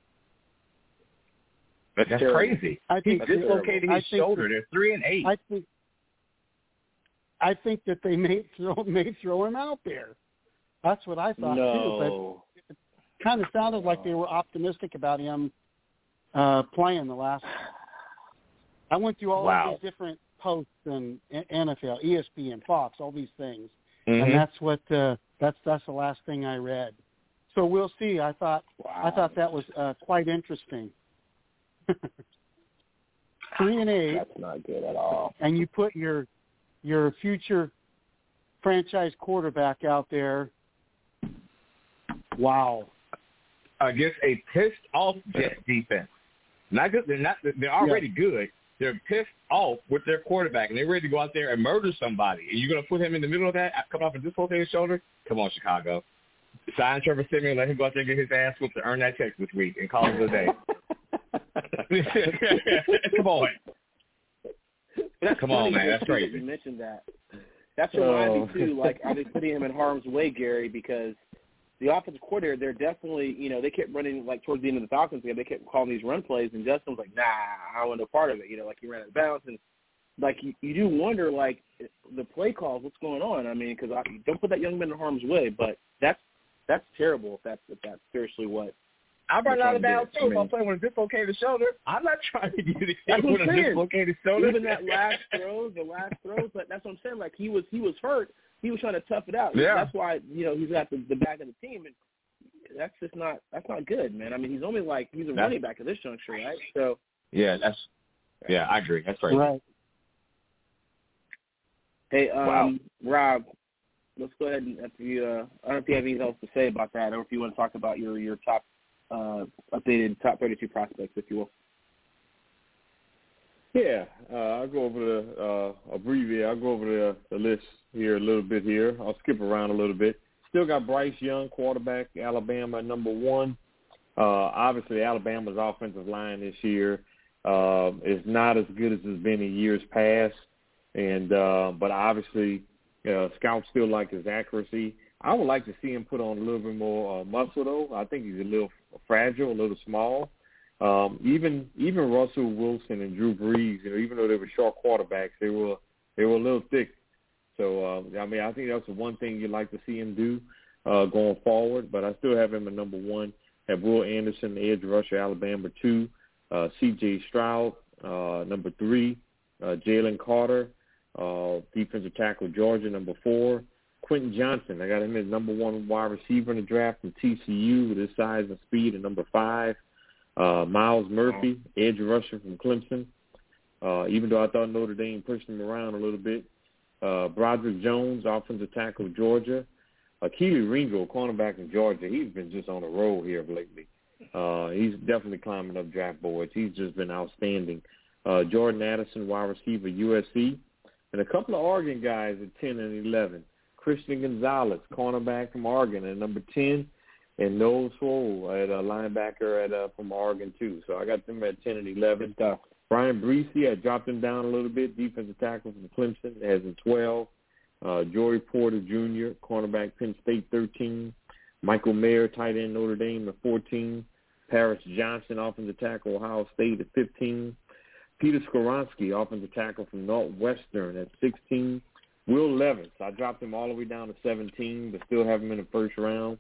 But that's terrible. crazy. I think he dislocated his I shoulder. They're three and eight. I think I think that they may throw may throw him out there. That's what I thought no. too. But it kind of sounded like they were optimistic about him uh, playing the last. I went through all wow. of these different posts and N F L, E S P N, Fox, all these things, mm-hmm. and that's what uh, that's that's the last thing I read. So we'll see. I thought wow. I thought that was uh, quite interesting. Three and eight. That's not good at all. And you put your your future franchise quarterback out there. Wow. Against a pissed off Jets defense. Not good. They're not. They're already yeah. good. They're pissed off with their quarterback, and they're ready to go out there and murder somebody. And you're going to put him in the middle of that, coming off a dislocated shoulder? Come on, Chicago. Sign Trevor Siemian, let him go out there and get his ass whooped to earn that check this week, and call it a day. Come on. That's Come funny on, man. That's crazy. You mentioned that. That's reminded oh. me, too, like, are they putting him in harm's way, Gary, because the offensive coordinator, they're definitely, you know, they kept running, like, towards the end of the Falcons game, they kept calling these run plays, and Justin was like, nah, I don't want no part of it. You know, like, he ran out of bounds. And, like, you, you do wonder, like, the play calls, what's going on? I mean, because don't put that young man in harm's way, but that's that's terrible if that's, if that's seriously what. I run out of bounds, too, I mean, if I'm playing with a dislocated shoulder. I'm not trying to get it that's with a saying. dislocated shoulder. Even that last throw, the last throw, but that's what I'm saying. Like, he was he was hurt. He was trying to tough it out. Yeah. That's why, you know, he's got the, the back of the team, and that's just not that's not good, man. I mean, he's only like he's a that's, running back at this juncture, right? So yeah, that's yeah, I agree. That's crazy. Right. Hey, um, wow. Rob, let's go ahead and if you uh, I don't know if you have anything else to say about that, or if you want to talk about your your top uh, updated top thirty-two prospects, if you will. Yeah, uh, I'll go over the uh, abbreviate. I'll go over the, the list here a little bit here. I'll skip around a little bit. Still got Bryce Young, quarterback, Alabama at number one. Uh, obviously, Alabama's offensive line this year uh, is not as good as it's been in years past. And uh, but obviously, uh, scouts still like his accuracy. I would like to see him put on a little bit more uh, muscle, though. I think he's a little fragile, a little small. Um, even even Russell Wilson and Drew Brees, you know, even though they were short quarterbacks, they were they were a little thick. So uh, I mean, I think that's the one thing you'd like to see him do uh, going forward. But I still have him at number one. have Will Anderson, the edge rusher, Alabama, two. Uh, C J Stroud, uh, number three. Uh, Jalen Carter, uh, defensive tackle, Georgia, number four. Quentin Johnson, I got him as number one wide receiver in the draft from T C U with his size and speed at number five. Uh, Miles Murphy, edge rusher from Clemson. Uh, even though I thought Notre Dame pushed him around a little bit. Uh, Broderick Jones, offensive tackle, Georgia. Uh, Keely Ringo, cornerback in Georgia. He's been just on a roll here lately. Uh, he's definitely climbing up draft boards. He's just been outstanding. Uh, Jordan Addison, wide receiver, U S C. And a couple of Oregon guys at ten and eleven. Christian Gonzalez, cornerback from Oregon at number ten. And Noel Swoll at a linebacker at uh, from Oregon, too. So I got them at ten and eleven. Uh, Brian Breesy, I dropped him down a little bit, defensive tackle from Clemson, has a twelve. Uh, Joey Porter Junior, cornerback, Penn State, thirteen. Michael Mayer, tight end, Notre Dame, at fourteen. Paris Johnson, offensive tackle, Ohio State, at fifteen. Peter Skoronski, offensive tackle from Northwestern, at sixteen. Will Levis, I dropped him all the way down to seventeen, but still have him in the first round.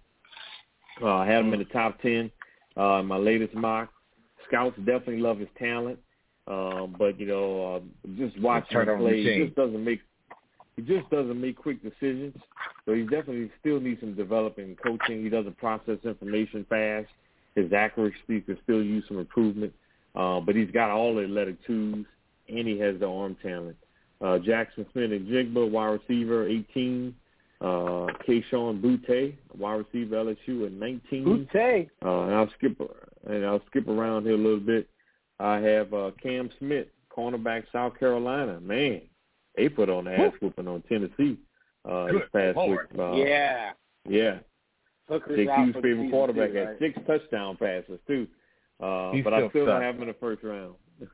Uh, I had him in the top ten uh, in my latest mock. Scouts definitely love his talent, uh, but, you know, uh, just watching him play, he just doesn't make he just doesn't make quick decisions. So he definitely still needs some developing and coaching. He doesn't process information fast. His accuracy could still use some improvement, uh, but he's got all the athletic tools, and he has the arm talent. Uh, Jackson Smith and Jigba, wide receiver, eighteen. Uh, Keyshawn Butte, wide receiver, L S U at nineteen. Butte. Uh, and I'll skip and I'll skip around here a little bit. I have uh, Cam Smith, cornerback, South Carolina. Man, they put on the ass whooping on Tennessee uh, this past week. Uh, yeah. Yeah. Hooker's J Q's favorite quarterback had right? six touchdown passes too. Uh, but I still don't have him in the first round.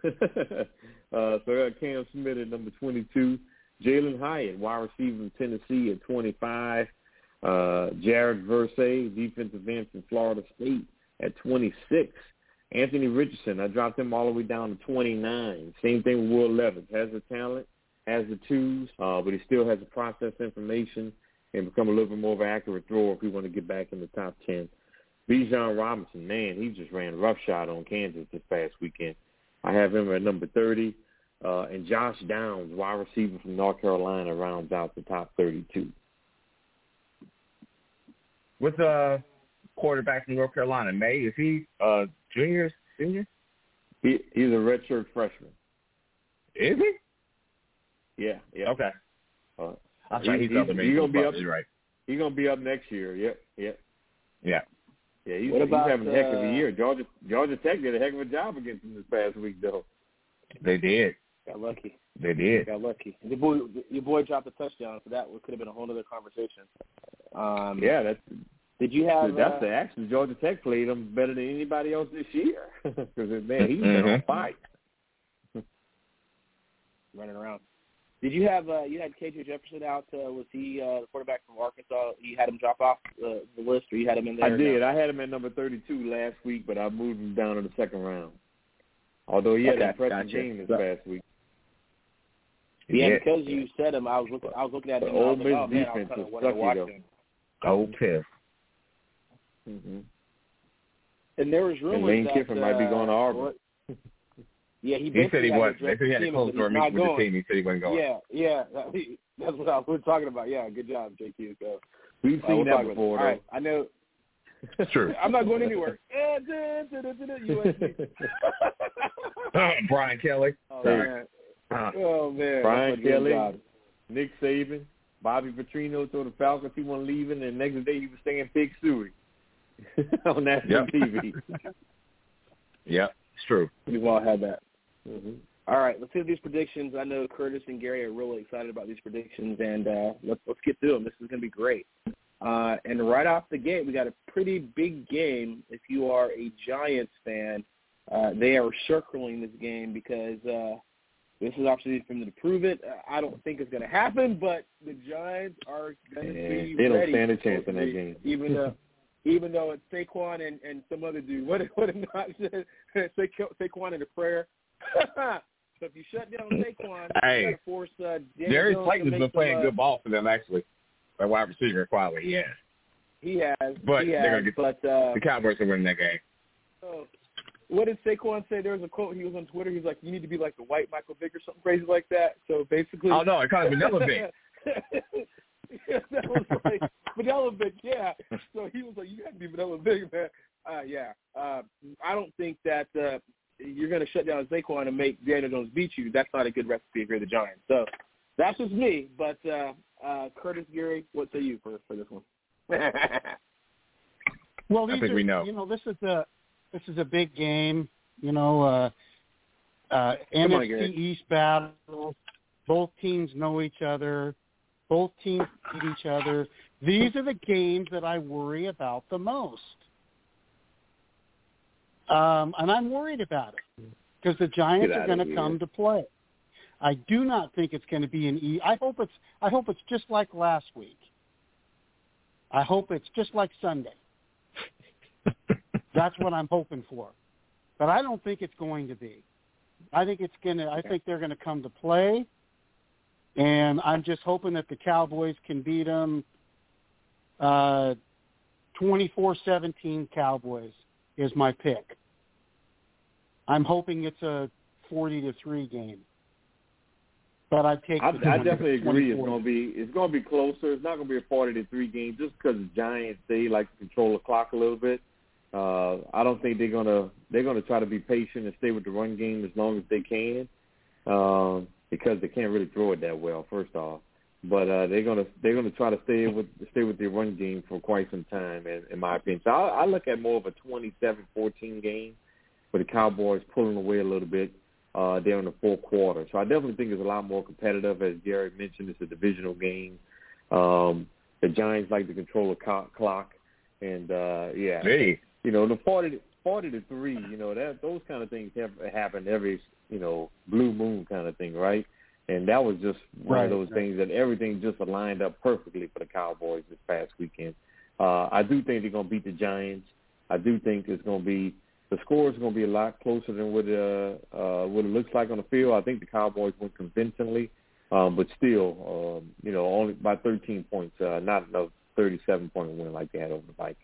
uh, so I got Cam Smith at number twenty-two. Jalen Hyatt, wide receiver from Tennessee, at twenty-five. Uh, Jared Versay, defensive end from Florida State, at twenty-six. Anthony Richardson, I dropped him all the way down to twenty-nine. Same thing with Will Levis. Has the talent, has the tools, uh, but he still has to process information and become a little bit more of an accurate thrower if we want to get back in the top ten. Bijan Robinson, man, he just ran roughshod on Kansas this past weekend. I have him at number thirty. Uh, and Josh Downs, wide receiver from North Carolina, rounds out the top thirty-two. What's uh quarterback from North Carolina? May, is he uh junior, senior? He he's a redshirt freshman. Is he? Yeah. Yeah. Okay. Uh, That's he, right. He's, he's, he's, he's gonna be up. You're right. He's gonna be up next year. Yep. Yep. Yeah. Yeah. He's, what about, he's having a heck of a uh, year. Georgia Georgia Tech did a heck of a job against him this past week, though. They did. Got lucky. They did. Got lucky. Your boy, your boy dropped a touchdown, so that could have been a whole other conversation. Um, yeah, that's. Did you have? That's uh, the actually Georgia Tech played him better than anybody else this year because man, he's been mm-hmm. on fire. Running around. Did you have? Uh, you had K J Jefferson out? Uh, was he uh, the quarterback from Arkansas? You had him drop off uh, the list, or you had him in there? I did. No? I had him at number thirty-two last week, but I moved him down in the second round. Although he had okay, an impressive gotcha. game this so, past week. Yeah, yeah, because you said him, I was looking. I was looking at him. The Ole Miss like, oh, man, defense I was is kind of sucky, watch though. him. Old Piff. Mm-hmm. And there was rumors and Lane that Kiffin uh, might be going to Auburn. Yeah, he, he said he was. They They said he had a close door meeting with the team. He said he wasn't going. Yeah, yeah, that's what I was talking about. Yeah, good job, J Q. So we've uh, seen we'll that before. All right, I know. It's true. I'm not going anywhere. U S C. Brian Kelly. Oh man. Uh, Oh man. Brian Kelly, Nick Saban, Bobby Petrino told the Falcons he wasn't leaving, and the next day he was staying Pig Suey on national yep. T V. Yep, it's true. We've all had that. Mm-hmm. All right, let's do these predictions. I know Curtis and Gary are really excited about these predictions, and uh, let's let's get through them. This is going to be great. Uh, and right off the gate, we got a pretty big game. If you are a Giants fan, uh, they are circling this game because uh, this is obviously for them to prove it. Uh, I don't think it's going to happen, but the Giants are going to yeah, be they don't ready. stand a chance in that game. Even though, even though it's Saquon and, and some other dude. What what did not say? Saquon and a prayer. So if you shut down Saquon, hey, you got to force uh, Darius Slayton's been playing uh, good ball for them, actually. That wide receiver quietly, yeah. He has. But he they're has, gonna get but uh, the Cowboys are winning that game. So, what did Saquon say? There was a quote. He was on Twitter. He was like, "You need to be like the white Michael Vick or something crazy like that." So basically, oh no, it kind of vanilla Vick. Yeah, that was like vanilla Vick. Yeah. So he was like, "You got to be vanilla Vick, man." Uh, yeah. Uh, I don't think that uh, you're going to shut down Saquon and make Daniel Jones beat you. That's not a good recipe if you're the Giants. So that's just me. But uh, uh, Curtis, Gary, what say you for for this one? Well, these I think are, we know. You know, this is a this is a big game. You know, uh, uh, N F C on, East battle. Both teams know each other. Both teams beat each other. These are the games that I worry about the most, um, and I'm worried about it because the Giants are going to come to play. I do not think it's going to be an E. I hope it's. I hope it's just like last week. I hope it's just like Sunday. That's what I'm hoping for, but I don't think it's going to be. I think it's going to. I think they're going to come to play, and I'm just hoping that the Cowboys can beat them. Uh, twenty-four seventeen Cowboys is my pick. I'm hoping it's a forty to three game. But I take. I, the I definitely agree. It's twenty-four. going to be it's going to be closer. It's not going to be a forty to three game just because the Giants, they like to control the clock a little bit. Uh, I don't think they're gonna they're gonna try to be patient and stay with the run game as long as they can, um, because they can't really throw it that well. First off, but uh, they're gonna they're gonna try to stay with stay with their run game for quite some time, in, in my opinion. So I, I look at more of a twenty-seven fourteen game, with the Cowboys pulling away a little bit uh, there in the fourth quarter. So I definitely think it's a lot more competitive. As Gary mentioned, it's a divisional game. Um, the Giants like to control the co- clock, and uh, yeah. Hey. You know, the forty, forty to three, you know, that those kind of things have happened every, you know, blue moon kind of thing, right? And that was just one right, of those right. things that everything just aligned up perfectly for the Cowboys this past weekend. Uh, I do think they're going to beat the Giants. I do think it's going to be the score is going to be a lot closer than what uh, uh, what it looks like on the field. I think the Cowboys win convincingly, um, but still, um, you know, only by thirteen points, uh, not enough thirty-seven point win like they had over the Vikings.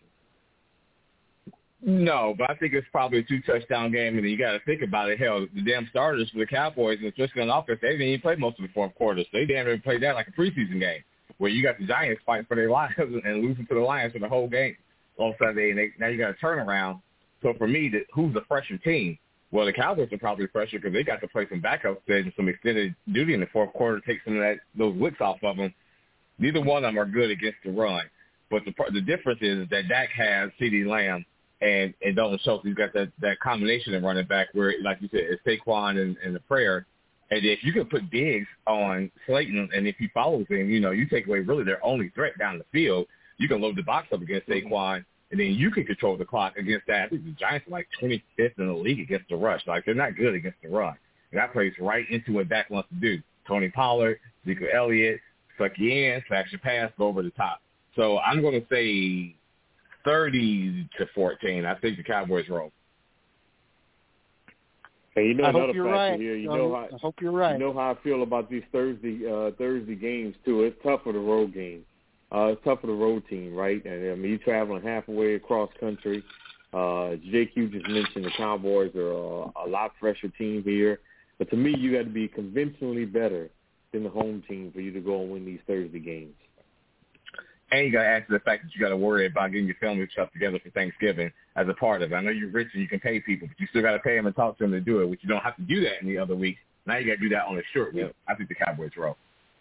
No, but I think it's probably a two-touchdown game, and then you got to think about it. Hell, the damn starters for the Cowboys, and especially on offense, they didn't even play most of the fourth quarter. So they damn near played that like a preseason game, where you got the Giants fighting for their lives and losing to the Lions for the whole game on Sunday, and they, now you got a turnaround. So for me, the, who's the fresher team? Well, the Cowboys are probably fresher because they got to play some backup and some extended duty in the fourth quarter to take some of that those licks off of them. Neither one of them are good against the run, but the the difference is that Dak has CeeDee Lamb. And, and Dalton Schultz, he's got that, that combination of running back where, like you said, it's Saquon and, and the prayer. And if you can put Diggs on Slayton, and if he follows him, you know, you take away really their only threat down the field, you can load the box up against Saquon, and then you can control the clock against that. I think the Giants are like twenty-fifth in the league against the rush. Like, they're not good against the run. And that plays right into what Dak wants to do. Tony Pollard, Ezekiel Elliott, suck you in, slash your pass, go over the top. So I'm going to say thirty to fourteen. I think the Cowboys roll. Hey, you know I another hope you're factor right. here. You um, know how I hope you're right. You know how I feel about these Thursday uh, Thursday games too. It's tough for the road game. Uh, it's tough for the road team, right? And I mean, you're traveling halfway across country. Uh, Jake, you just mentioned the Cowboys are a, a lot fresher team here, but to me, you got to be convincingly better than the home team for you to go and win these Thursday games. And you got to add to the fact that you got to worry about getting your family stuff together for Thanksgiving as a part of it. I know you're rich and you can pay people, but you still got to pay them and talk to them to do it, which you don't have to do that in the other weeks. Now you got to do that on a short week. Yep. I think the Cowboys roll.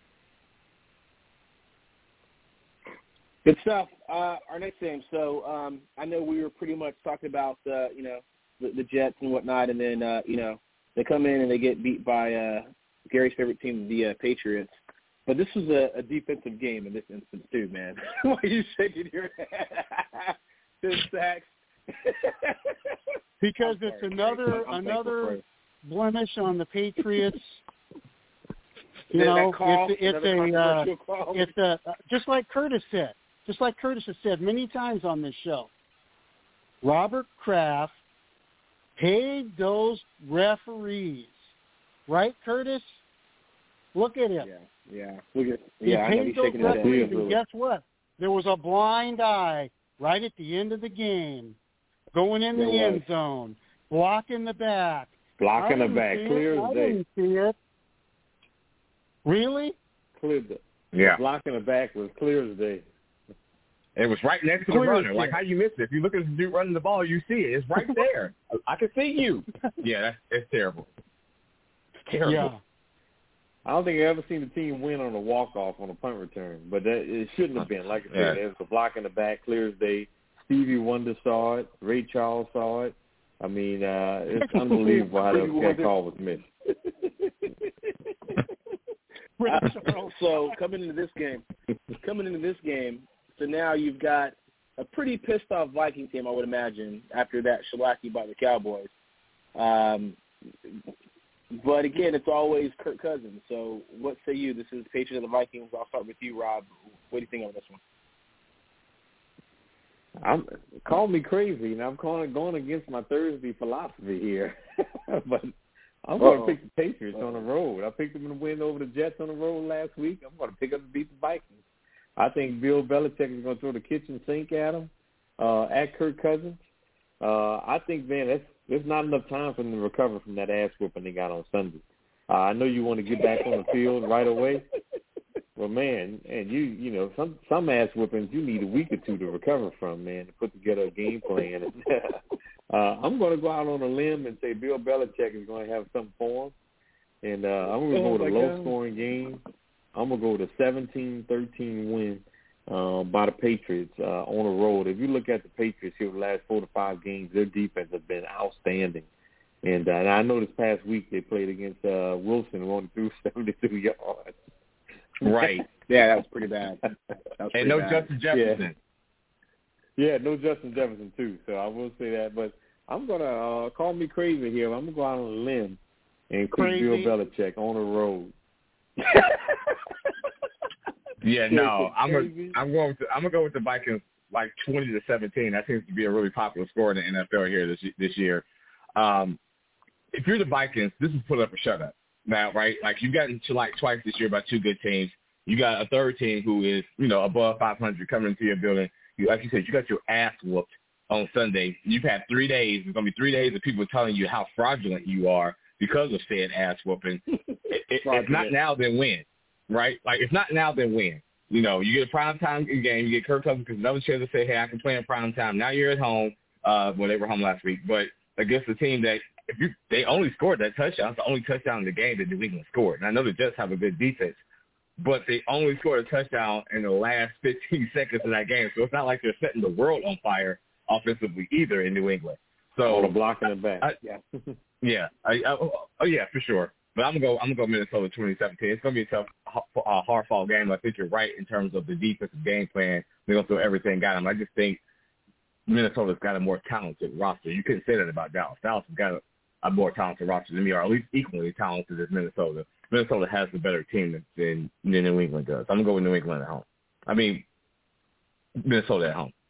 Good stuff. Uh, our next game. So um, I know we were pretty much talking about uh, you know the, the Jets and whatnot, and then uh, you know they come in and they get beat by uh, Gary's favorite team, the uh, Patriots. But this was a, a defensive game in this instance too, man. Why are you shaking your head? Ten sacks. Because it's another another blemish on the Patriots. You yeah, know, call, it's it's a uh, it's a just like Curtis said, just like Curtis has said many times on this show. Robert Kraft paid those referees, right, Curtis? Look at him. Yeah, yeah. Look at He yeah. I know paid he's those shaking his referees, head. and guess what? there was a blind eye right at the end of the game, going in the There end was. zone, blocking the back. Blocking I the back, didn't see clear it. as I day. didn't see it. Really? Clear the, Yeah. the blocking the back was clear as day. It was right next to the Clear runner. as Like, day. how you miss it? If you look at the dude running the ball, you see it. It's right there. I can see you. Yeah, that's it's terrible. It's terrible. Yeah. I don't think I've ever seen a team win on a walk-off on a punt return, but that, it shouldn't have been. Like I said, Yeah. it was a block in the back, clear as day. Stevie Wonder saw it. Ray Charles saw it. I mean, uh, it's unbelievable how that, that call was missed. Uh, so coming into this game, coming into this game, so now you've got a pretty pissed off Viking team, I would imagine, after that shellacking by the Cowboys. Um, but again, it's always Kirk Cousins. So what say you? This is Patriots of the Vikings. I'll start with you, Rob. What do you think of this one? I'm call me crazy, and I'm calling going against my Thursday philosophy here, but I'm going to pick the Patriots on the road. I picked them to win over the Jets on the road last week. I'm going to pick up to beat the Vikings. I think Bill Belichick is going to throw the kitchen sink at them, uh, at Kirk Cousins. Uh, I think, man, that's, there's not enough time for them to recover from that ass whooping they got on Sunday. Uh, I know you want to get back on the field right away. Well, man, and you, you know, some some ass whoopings you need a week or two to recover from, man, to put together a game plan. uh, I'm going to go out on a limb and say Bill Belichick is going to have something for him, and uh, I'm going to Oh, go with a my low-scoring game. I'm going to go with a seventeen thirteen win uh, by the Patriots uh, on the road. If you look at the Patriots here the last four to five games, their defense has been outstanding. And, uh, and I know this past week they played against uh, Wilson, who only threw seventy-two yards. Right. Yeah, that was pretty bad. That was And no bad. Justin Jefferson. Yeah. yeah, no Justin Jefferson, too. So I will say that. But I'm going to uh, call me crazy here. I'm going to go out on a limb and pick Bill Belichick on the road. Yeah, no, I'm a, I'm going to I'm gonna go with the Vikings like twenty to seventeen. That seems to be a really popular score in the N F L here this this year. Um, if you're the Vikings, this is put up or shut up now, right? Like you've gotten to like twice this year by two good teams. You got a third team who is you know above five hundred coming into your building. You like you said, you got your ass whooped on Sunday. You've had three days. It's gonna be three days of people telling you how fraudulent you are because of said ass whooping. it, it, it's not now, then when. Right? Like, if not now, then when? You know, you get a prime time game, you get Kirk Cousins because another chance to say, hey, I can play in prime time. Now you're at home. Uh, well, they were home last week. But against a team that, if you they only scored that touchdown. It's the only touchdown in the game that New England scored. And I know the Jets have a good defense, but they only scored a touchdown in the last fifteen seconds of that game. So it's not like they're setting the world on fire offensively either in New England. So on a block in the back. I, yeah. yeah. I, I, oh, yeah, for sure. But I'm gonna go. I'm gonna go Minnesota twenty seventeen. It's gonna be a tough, uh, hard fought game. I think you're right in terms of the defensive game plan. They're gonna throw everything at them. I just think Minnesota's got a more talented roster. You couldn't say that about Dallas. Dallas has got a, a more talented roster than me, or at least equally talented as Minnesota. Minnesota has the better team than, than, than New England does. I'm gonna go with New England at home. I mean, Minnesota at home.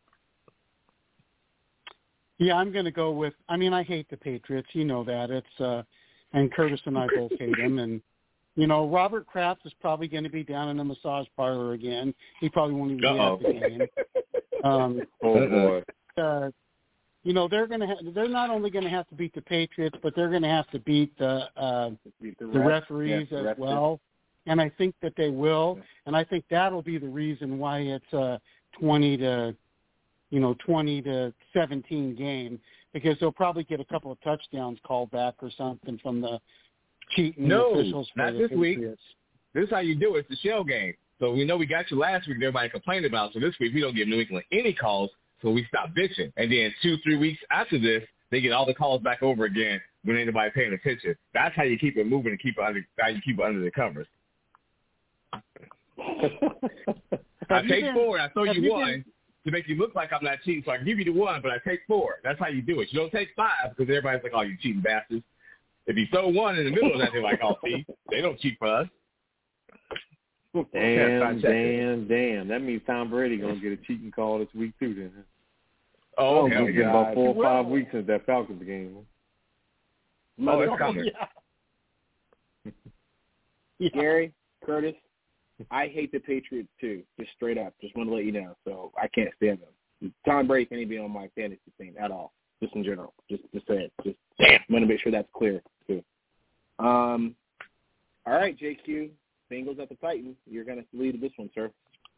Yeah, I'm going to go with. I mean, I hate the Patriots. You know that. It's uh, and Curtis and I both hate them. And you know, Robert Kraft is probably going to be down in the massage parlor again. He probably won't even be at the game. Um, oh boy. Uh, you know, they're going to. Ha- they're not only going to have to beat the Patriots, but they're going to have to beat the uh, beat the, the ref. referees yeah, as ref well. And I think that they will. Yeah. And I think that'll be the reason why it's a twenty to. you know, twenty to seventeen game, because they'll probably get a couple of touchdowns called back or something from the cheating no, officials. For not the this Patriots. week. This is how you do it. It's the shell game. So we know we got you last week. Everybody complained about. So this week we don't give New England any calls, so we stop bitching. And then two, three weeks after this, they get all the calls back over again when ain't nobody paying attention. That's how you keep it moving and keep it under. How you keep it under the covers. I take been, four. I throw you, you one. Been, to make you look like I'm not cheating, so I can give you the one, but I take four. That's how you do it. You don't take five because everybody's like, oh, you cheating bastards. If you throw one in the middle of that, they're like, oh, see, they don't cheat for us. Damn, damn, damn. That means Tom Brady going to get a cheating call this week, too, then. Oh, oh hell it's yeah. been about four or well, five weeks since that Falcons game. Oh, it's coming. Yeah. Gary, Curtis, I hate the Patriots too, just straight up. Just want to let you know. So I can't stand them. Tom Brady can't even be on my fantasy team at all, just in general. Just to say it. Just damn. I'm going to make sure that's clear too. Um, all right, J Q, Bengals at the Titans. You're going to lead this one, sir.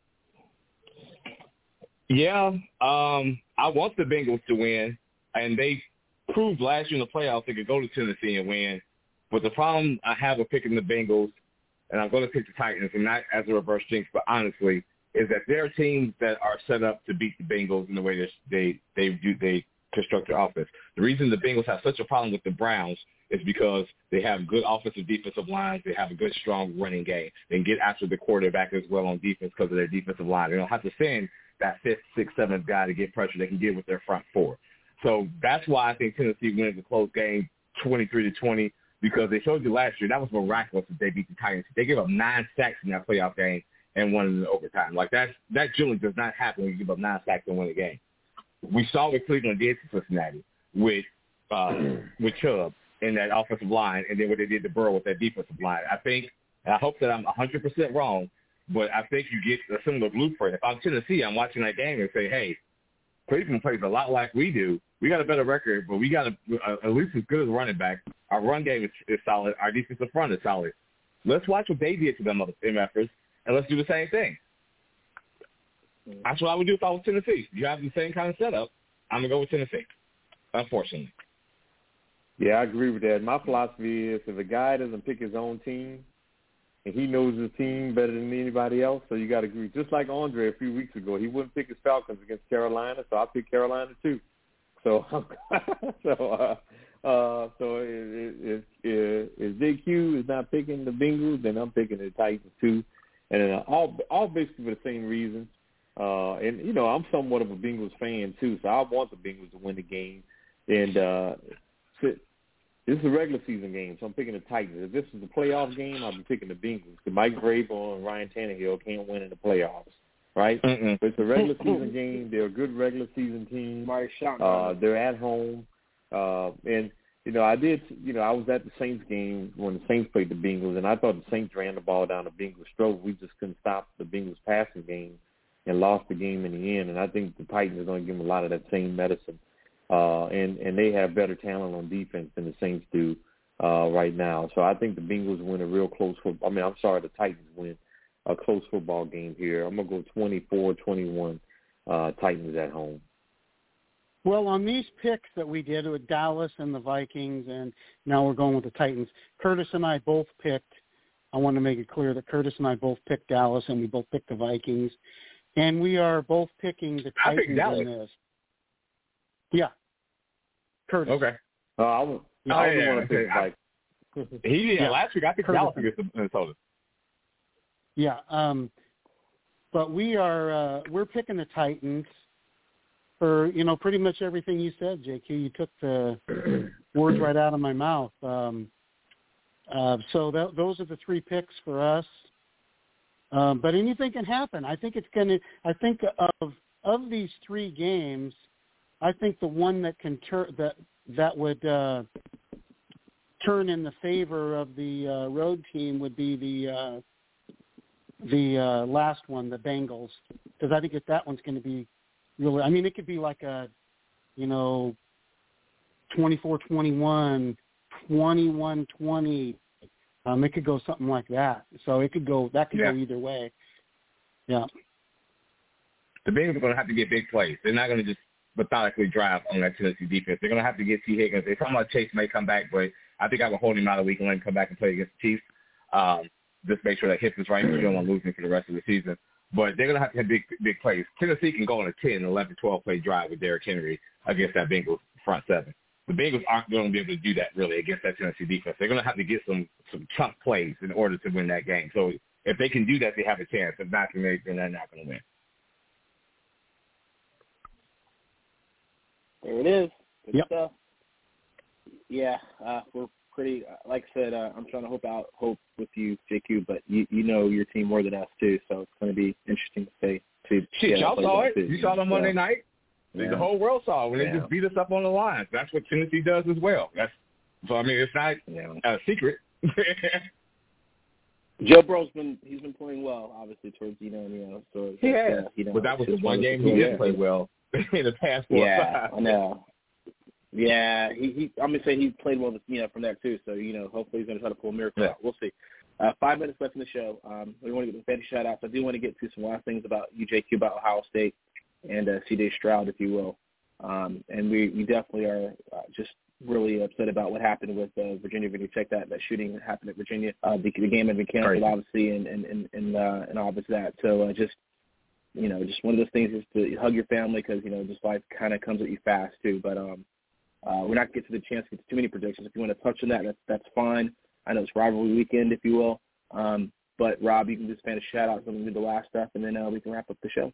Yeah, um, I want the Bengals to win, and they proved last year in the playoffs they could go to Tennessee and win. But the problem I have with picking the Bengals, and I'm going to pick the Titans, and not as a reverse jinx, but honestly, is that there are teams that are set up to beat the Bengals in the way that they they do they construct their offense. The reason the Bengals have such a problem with the Browns is because they have good offensive defensive lines. They have a good, strong running game. They can get after the quarterback as well on defense because of their defensive line. They don't have to send that fifth, sixth, seventh guy to get pressure. They can get with their front four. So that's why I think Tennessee wins a close game, twenty-three to twenty, because they showed you last year that was miraculous that they beat the Titans. They gave up nine sacks in that playoff game and won in overtime. Like that, that generally does not happen when you give up nine sacks and win a game. We saw what Cleveland did to Cincinnati with uh, with Chubb in that offensive line, and then what they did to Burrow with that defensive line. I think, and I hope that I'm one hundred percent wrong, but I think you get a similar blueprint. If I'm Tennessee, I'm watching that game and say, hey, Cleveland plays a lot like we do. We got a better record, but we got a, uh, at least as good as running back. Our run game is, is solid. Our defensive front is solid. Let's watch what they did to them other M Fs, and let's do the same thing. That's what I would do if I was Tennessee. You have the same kind of setup. I'm going to go with Tennessee, unfortunately. Yeah, I agree with that. My philosophy is if a guy doesn't pick his own team, and he knows his team better than anybody else, so you got to agree. Just like Andre a few weeks ago, he wouldn't pick his Falcons against Carolina, so I picked Carolina too. So, so, uh, uh, so if, if, if J Q is not picking the Bengals, then I'm picking the Titans too, and uh, all all basically for the same reasons. Uh, and you know, I'm somewhat of a Bengals fan too, so I want the Bengals to win the game. And uh, this is a regular season game, so I'm picking the Titans. If this is a playoff game, I'll be picking the Bengals because Mike Vrabel and Ryan Tannehill can't win in the playoffs, right? Mm-mm. But it's a regular season game. They're a good regular season team. Uh, they're at home, uh, and you know, I did. You know, I was at the Saints game when the Saints played the Bengals, and I thought the Saints ran the ball down the Bengals' throat. We just couldn't stop the Bengals' passing game and lost the game in the end. And I think the Titans are going to give them a lot of that same medicine. Uh, and, and they have better talent on defense than the Saints do uh, right now. So I think the Bengals win a real close football. I mean, I'm sorry, the Titans win a close football game here. I'm going to go twenty-four twenty-one uh, Titans at home. Well, on these picks that we did with Dallas and the Vikings, and now we're going with the Titans, Curtis and I both picked, I want to make it clear that Curtis and I both picked Dallas and we both picked the Vikings. And we are both picking the Titans in this. Yeah. Curtis. Okay. Uh, I was, oh, I yeah, want to pick Vikings. He did yeah. last week. I picked Curtis. Dallas against Minnesota. Yeah. Um, but we are uh, we're picking the Titans for, you know, pretty much everything you said, J Q. You took the words right out of my mouth. Um, uh, so that, those are the three picks for us. Um, but anything can happen. I think it's going to. I think of of these three games, I think the one that can turn that that would uh, turn in the favor of the uh, road team would be the uh, the uh, last one, the Bengals, because I think that that one's going to be really. I mean, it could be like a, you know, twenty-four twenty-one, twenty-one twenty. Um, it could go something like that. So it could go, that could yeah. go either way. Yeah. The Bengals are going to have to get big plays. They're not going to just methodically drive on that Tennessee defense. They're going to have to get T. Higgins. They're talking about Chase may come back, but I think I would hold him out a week and let him come back and play against the Chiefs. Um, just make sure that hip is right and you don't want to lose him for the rest of the season. But they're going to have to have big, big plays. Tennessee can go on a ten, eleven, twelve play drive with Derrick Henry against that Bengals front seven. The Bengals aren't going to be able to do that really against that Tennessee defense. They're going to have to get some some chunk plays in order to win that game. So if they can do that, they have a chance. If not, then they're not going to win. There it is. Good yep. stuff. Yeah, uh, we're pretty. Uh, like I said, uh, I'm trying to hope out hope with you, J Q. But you you know your team more than us too, so it's going to be interesting to say. To Shit, y'all saw it. Too. You saw it on Monday so. night. Yeah. The whole world saw it when yeah. they just beat us up on the line. That's what Tennessee does as well. That's so. I mean, it's not yeah. a secret. Joe Burrow's been he's been playing playing well, obviously, towards, you know, you know, so. He has. Uh, you know, but that was the one game he did play well in the past four Yeah, or five. I know. Yeah, he, he, I'm going to say he played well, you know, from that, too. So, you know, hopefully he's going to try to pull a miracle Yeah. out. We'll see. Uh, five minutes left in the show. Um, we want to get the fantasy shout-outs. I do want to get to some last things about U J Q, about Ohio State, and uh, C J Stroud, if you will. Um, and we, we definitely are uh, just really upset about what happened with uh, Virginia Virginia Tech. That that shooting that happened at Virginia. Uh, the, the game had been canceled, Right. obviously, and and and and, uh, and all of that. So uh, just you know, just one of those things is to hug your family because you know, just life kind of comes at you fast too. But um, uh, we're not getting to the chance to get to too many predictions. If you want to touch on that, that's that's fine. I know it's rivalry weekend, if you will. Um, but Rob, you can just fan a shout out some of the last stuff, and then uh, we can wrap up the show.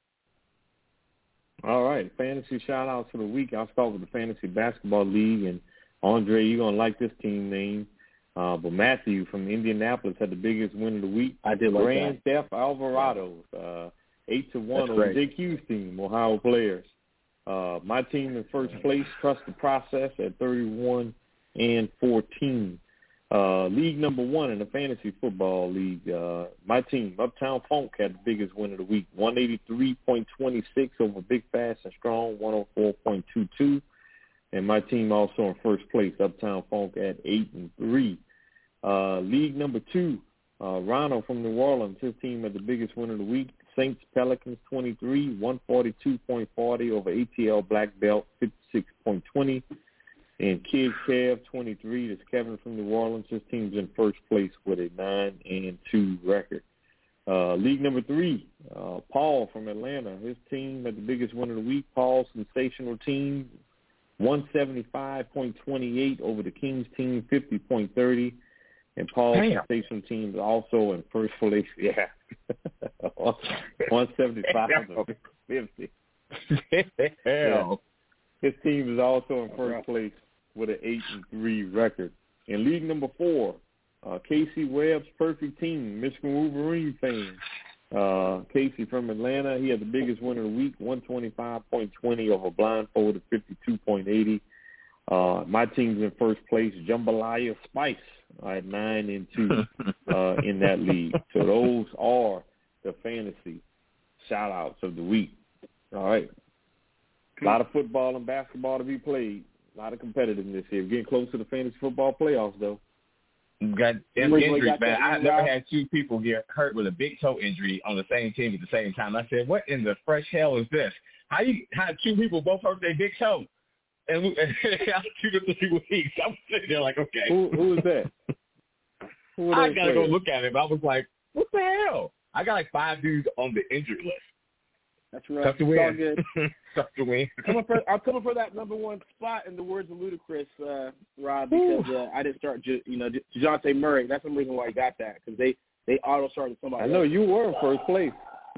All right, fantasy shout-outs for the week. I'll start with the Fantasy Basketball League, and Andre, you're going to like this team name. Uh, but Matthew from Indianapolis had the biggest win of the week. I did like Grand that. Theft Alvarado's, uh, eight to one That's over great. J Q's team, Ohio Players. Uh, my team in first place, Trust the Process at thirty-one and fourteen. Uh, league number one in the Fantasy Football League, uh, my team, Uptown Funk, had the biggest win of the week, one eighty-three point two six over Big Fast and Strong, one oh four point two two. And my team also in first place, Uptown Funk, at eight and three. Uh, league number two, uh, Ronald from New Orleans, his team had the biggest win of the week, Saints Pelicans twenty-three, one forty-two point four oh over A T L Black Belt, fifty-six point two oh. And Kid Kev twenty-three, that's Kevin from New Orleans. His team's in first place with a nine and two record. Uh, league number three, uh, Paul from Atlanta. His team had the biggest win of the week. Paul's sensational team, one seventy-five point two eight over the Kings team, fifty point three oh. And Paul's Damn. sensational team is also in first place. Yeah, one seventy-five to fifty. Yeah. His team is also in first place with an eight and three record. In league number four, uh, Casey Webb's perfect team, Michigan Wolverine fan. Uh, Casey from Atlanta, he had the biggest win of the week, one twenty-five point two oh over Blindfolded, fifty-two point eight oh. Uh, my team's in first place, Jambalaya Spice, at nine and two uh, in that league. So those are the fantasy shout-outs of the week. All right. A lot of football and basketball to be played. A lot of competitiveness here. Getting close to the fantasy football playoffs, though. Got them Wait, injuries, got man. that I one, never Rob? had two people get hurt with a big toe injury on the same team at the same time. I said, what in the fresh hell is this? How you how two people both hurt their big toe? And, we, and two to three weeks. I'm sitting there like, okay. Who who is that? Who are I those got to go players? look at it. I was like, what the hell? I got like five dudes on the injury list. That's right. Tough to It's all win. good. Tough to win. coming for, I'm coming for that number one spot in the words of Ludacris, uh, Rob, because uh, I didn't start, ju- you know, DeJounte Murray. That's the reason why I got that, because they, they auto-started somebody I know else. you were in first place.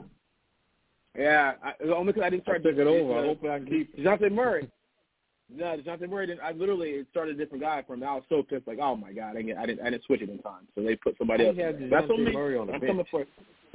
Yeah, I, only because I didn't I start. took it over. Uh, I hope I can keep. DeJounte Murray. No, DeJounte Murray didn't. I literally started a different guy from. I was so pissed, like, oh my god, I didn't, I didn't, I didn't switch it in time, so they put somebody I else. had in there. That's on DeJounte me. Murray on the I'm bench. coming for.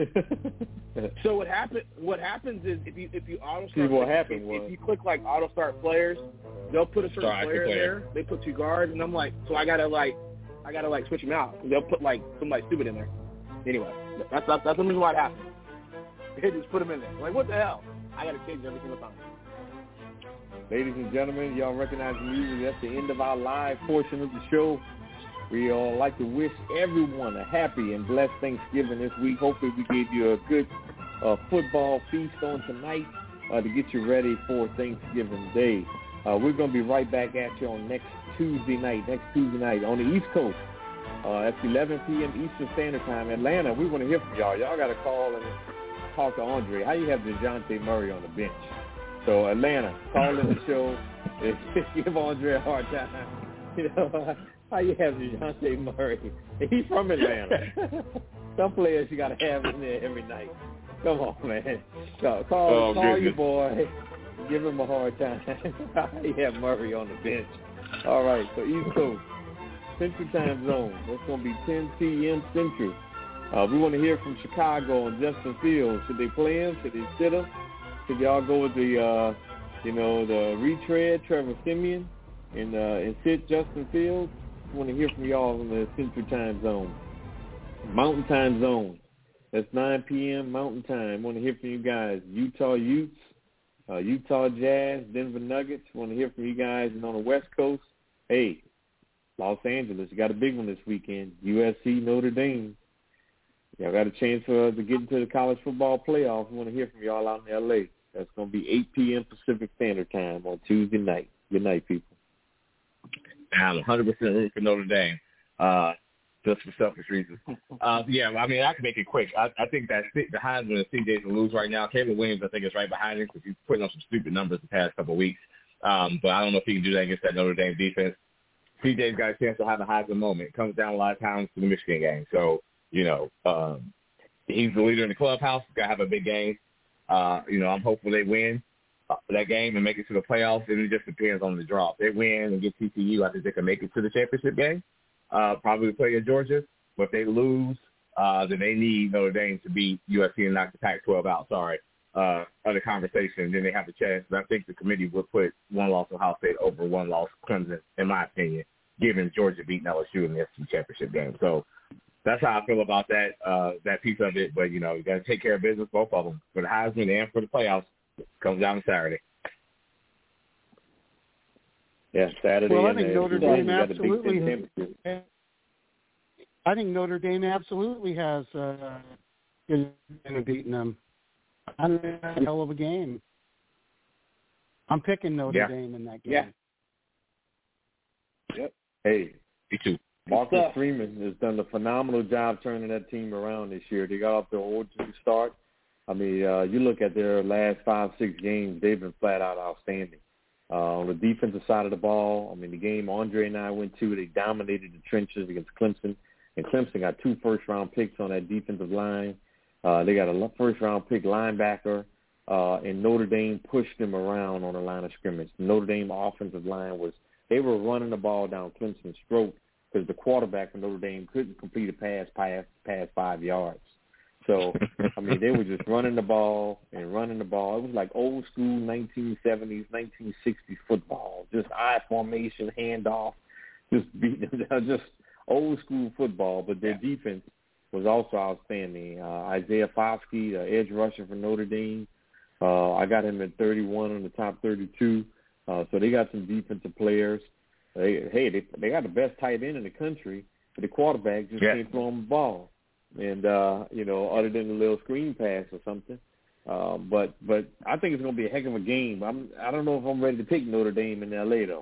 So what happened? What happens is if you if you auto start, See, what if, happened if, was- if you click like auto start players, they'll put a certain Start player in player. there. They put two guards, and I'm like, so I gotta like, I gotta like switch them out. They'll put like somebody stupid in there. Anyway, that's that's, that's the reason why it happened. They just put them in there. Like, what the hell? I gotta change every single time. Ladies and gentlemen, y'all recognize the music. That's the end of our live portion of the show. We all like to wish everyone a happy and blessed Thanksgiving this week. Hopefully we gave you a good uh, football feast on tonight uh, to get you ready for Thanksgiving Day. Uh, we're going to be right back at you on next Tuesday night, next Tuesday night on the East Coast. Uh, that's eleven p.m. Eastern Standard Time. Atlanta, we want to hear from y'all. Y'all got to call and talk to Andre. How you have DeJounte Murray on the bench? So Atlanta, call in the show. Give Andre a hard time. You know, how you have DeJounte Murray? He's from Atlanta. Some players you got to have in there every night. Come on, man. So call, Oh, call goodness. your boy. Give him a hard time. How you have Murray on the bench? All right, so East Coast, Central Time Zone. That's going to be ten p.m. Central. Uh, we want to hear from Chicago and Justin Fields. Should they play him? Should they sit him? Should y'all go with the, uh, you know, the retread, Trevor Siemian, and uh, and sit Justin Fields? We want to hear from y'all in the Central Time Zone. Mountain Time Zone. That's nine p.m. Mountain Time. Want to hear from you guys. Utah Utes, uh, Utah Jazz, Denver Nuggets. Want to hear from you guys. And on the West Coast, hey, Los Angeles, you got a big one this weekend. U S C, Notre Dame. Y'all got a chance for, to get into the college football playoffs. We want to hear from y'all out in L A. That's going to be eight p.m. Pacific Standard Time on Tuesday night. Good night, people. I'm one hundred percent rooting for Notre Dame, uh, just for selfish reasons. Uh, yeah, I mean, I can make it quick. I, I think that the Heisman and C J's will lose right now. Caleb Williams, I think, is right behind him because he's putting up some stupid numbers the past couple of weeks. Um, but I don't know if he can do that against that Notre Dame defense. C J's got a chance to have a Heisman moment. It comes down a lot of times to the Michigan game. So, you know, um, he's the leader in the clubhouse. He's got to have a big game. Uh, you know, I'm hopeful they win uh, that game and make it to the playoffs. And it just depends on the draw. If they win and get T C U, I think they can make it to the championship game. Uh, probably play at Georgia. But if they lose, uh, then they need Notre Dame to beat U S C and knock the Pac twelve out. Sorry. Uh, other conversation, then they have a chance. But I think the committee would put one loss Ohio State over one loss Clemson, in my opinion, given Georgia beating L S U in the S E C championship game. So that's how I feel about that uh, that piece of it. But, you know, you got to take care of business, both of them, for the Heisman and for the playoffs. Comes down on Saturday. Yeah, Saturday. Well, I and think uh, Notre Dame Dame absolutely. I think Notre Dame absolutely has uh, been beating them. I think that's a hell of a game. I'm picking Notre yeah. Dame in that game. Yeah. Yep. Hey, me too. Marcus Freeman has done a phenomenal job turning that team around this year. They got off to a oh two start. I mean, uh, you look at their last five, six games, they've been flat out outstanding. Uh, on the defensive side of the ball, I mean, the game Andre and I went to, they dominated the trenches against Clemson. And Clemson got two first-round picks on that defensive line. Uh, they got a first-round pick linebacker, uh, and Notre Dame pushed them around on the line of scrimmage. The Notre Dame offensive line was – they were running the ball down Clemson's throat because the quarterback for Notre Dame couldn't complete a pass past, past five yards. So, I mean, they were just running the ball and running the ball. It was like old school nineteen seventies, nineteen sixties football, just I formation, handoff, just beating them, just old school football. But their defense was also outstanding. Uh, Isaiah Foskey, the edge rusher for Notre Dame, uh, I got him at thirty-one on the top thirty-two. Uh, so they got some defensive players. They, hey, they, they got the best tight end in the country, but the quarterback just yeah. can't throw him the ball. And, uh, you know, other than a little screen pass or something. Uh, but but I think it's going to be a heck of a game. I'm, I don't know if I'm ready to pick Notre Dame in L A, though.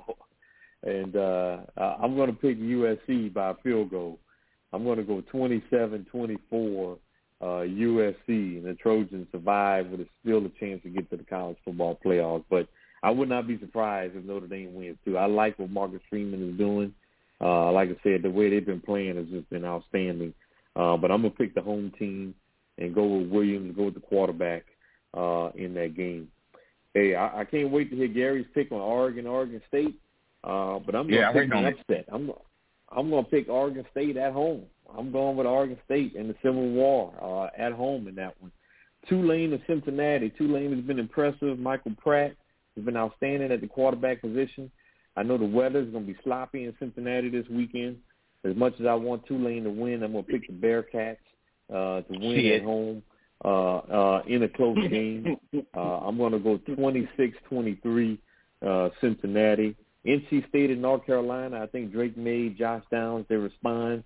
And uh, uh, I'm going to pick U S C by a field goal. I'm going to go twenty-seven twenty-four uh, U S C, and the Trojans survive with still a chance to get to the college football playoffs. But I would not be surprised if Notre Dame wins, too. I like what Marcus Freeman is doing. Uh, like I said, the way they've been playing has just been outstanding. Uh, but I'm going to pick the home team and go with Williams, go with the quarterback uh, in that game. Hey, I, I can't wait to hear Gary's pick on Oregon, Oregon State. Uh, but I'm going yeah, to pick an upset. I'm, I'm going to pick Oregon State at home. I'm going with Oregon State in the Civil War uh, at home in that one. Tulane of Cincinnati. Tulane has been impressive. Michael Pratt has been outstanding at the quarterback position. I know the weather is going to be sloppy in Cincinnati this weekend. As much as I want Tulane to win, I'm going to pick the Bearcats uh, to win Shit. at home uh, uh, in a close game. Uh, I'm going to go twenty-six twenty-three uh, Cincinnati. N C State and North Carolina, I think Drake May, Josh Downs, they respond.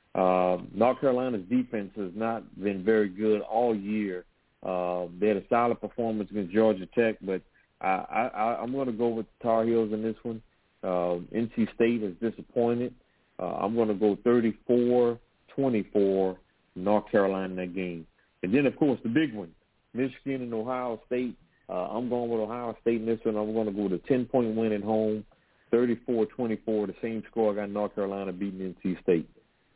Uh, North Carolina's defense has not been very good all year. Uh, they had a solid performance against Georgia Tech, but I, I, I'm going to go with the Tar Heels in this one. Uh, N C State is disappointed. Uh, I'm going to go thirty-four twenty-four North Carolina in that game. And then, of course, the big one, Michigan and Ohio State. Uh, I'm going with Ohio State in this one. I'm going to go with a ten-point win at home, thirty-four twenty-four, the same score I got North Carolina beating N C State.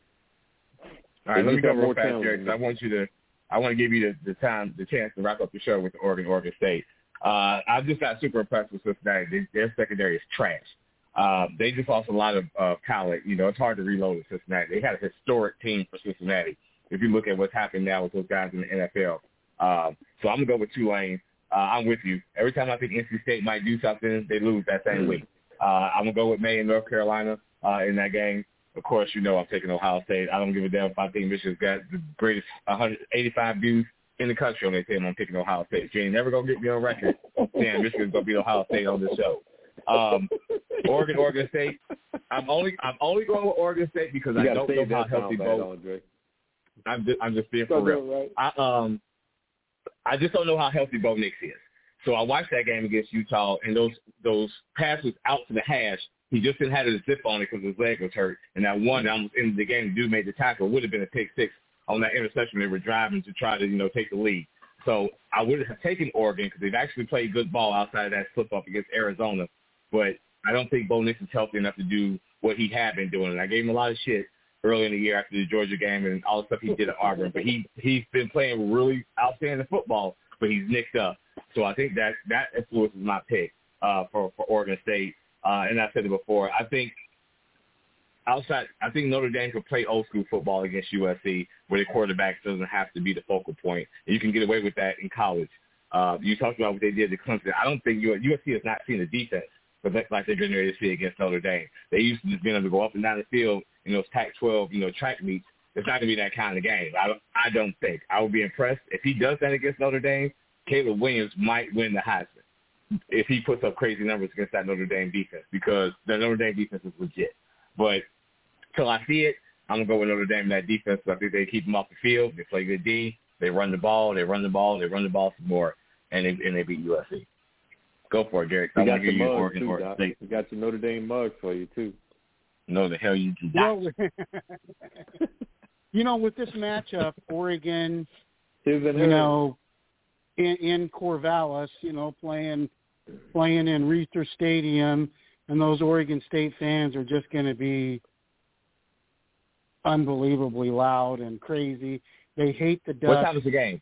All right, let me go real fast, Jerry, because I want you to – I want to give you the, the time, the chance to wrap up the show with the Oregon, Oregon State. Uh, I just got super impressed with Cincinnati. They, their secondary is trash. Uh, they just lost a lot of uh, talent. You know, it's hard to reload at Cincinnati. They had a historic team for Cincinnati. If you look at what's happening now with those guys in the N F L. Um, so I'm going to go with Tulane. Uh, I'm with you. Every time I think N C State might do something, they lose that same week. Uh, I'm going to go with May in North Carolina uh, in that game. of course, you know I'm taking Ohio State. I don't give a damn if I think Michigan's got the greatest one hundred eighty-five views in the country on their team. I'm picking Ohio State. You ain't never going to get me on record saying Michigan's going to beat Ohio State on this show. Um, Oregon, Oregon State. I'm only I'm only going with Oregon State because you I don't know how healthy Bo. I'm just, I'm just being for real. Right. I, um, I just don't know how healthy Bo Nix is. So I watched that game against Utah, and those those passes out to the hash, he just didn't have a zip on it because his leg was hurt. And that one that almost ended the game, the dude made the tackle. It would have been a pick six on that interception. They were driving to try to, you know, take the lead. So I would have taken Oregon because they've actually played good ball outside of that slip-up against Arizona. But I don't think Bo Nix is healthy enough to do what he had been doing. And I gave him a lot of shit early in the year after the Georgia game and all the stuff he did at Auburn. But he, he's been playing really outstanding football, but he's nicked up. So I think that that influences my pick uh, for, for Oregon State. Uh, and I said it before. I think outside, I think Notre Dame could play old school football against U S C, where the quarterback doesn't have to be the focal point. And you can get away with that in college. Uh, you talked about what they did to Clemson. I don't think U S C has not seen the defense, but like they're getting ready to see against Notre Dame. They used to just being able to go up and down the field in those Pac twelve, you know, track meets. It's not going to be that kind of game. I don't, I don't think. I would be impressed if he does that against Notre Dame. Caleb Williams might win the Heisman if he puts up crazy numbers against that Notre Dame defense, because the Notre Dame defense is legit. But till I see it, I'm going to go with Notre Dame in that defense. I think they keep them off the field. They play good D. They run the ball. They run the ball. They run the ball some more, and they, and they beat U S C. Go for it, Derek. We I got your you mug, Oregon, too, Oregon Doc. State. We got your Notre Dame mug for you, too. No, the hell you do not. Well, you know, with this matchup, Oregon, Here's you know, in, in Corvallis, you know, playing playing in Reether Stadium, and those Oregon State fans are just going to be unbelievably loud and crazy. They hate the Ducks. What time is the game?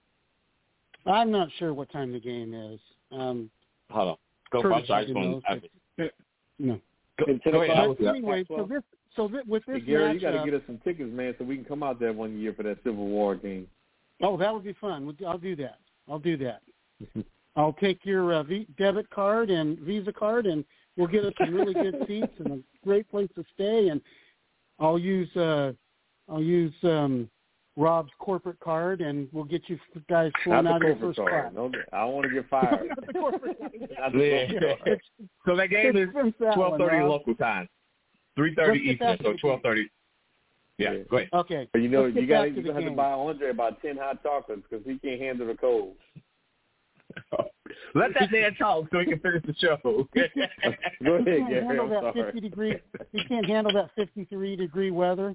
I'm not sure what time the game is. Um, Hold on. Go Curtis for it. knows, but, no. Go, go ahead. But anyway, so this, so this, with this hey, Gary, matchup, you got to get us some tickets, man, so we can come out there one year for that Civil War game. Oh, that would be fun. I'll do that. I'll do that. I'll take your uh, v- debit card and Visa card, and we'll get us some really good seats and a great place to stay. And I'll use uh, I'll use um, Rob's corporate card, and we'll get you guys flown out of your first card. class. No, I don't want to get fired. Yeah. So that game is twelve thirty local time, three thirty Eastern, so twelve thirty. Yeah, go ahead. Okay. But you know, you got to you have to buy Andre about ten hot chocolates because he can't handle the cold. Let that man talk so he can finish the show. Go ahead, he can't Gary. handle I'm that sorry. fifty degree. He can't handle that fifty-three degree weather.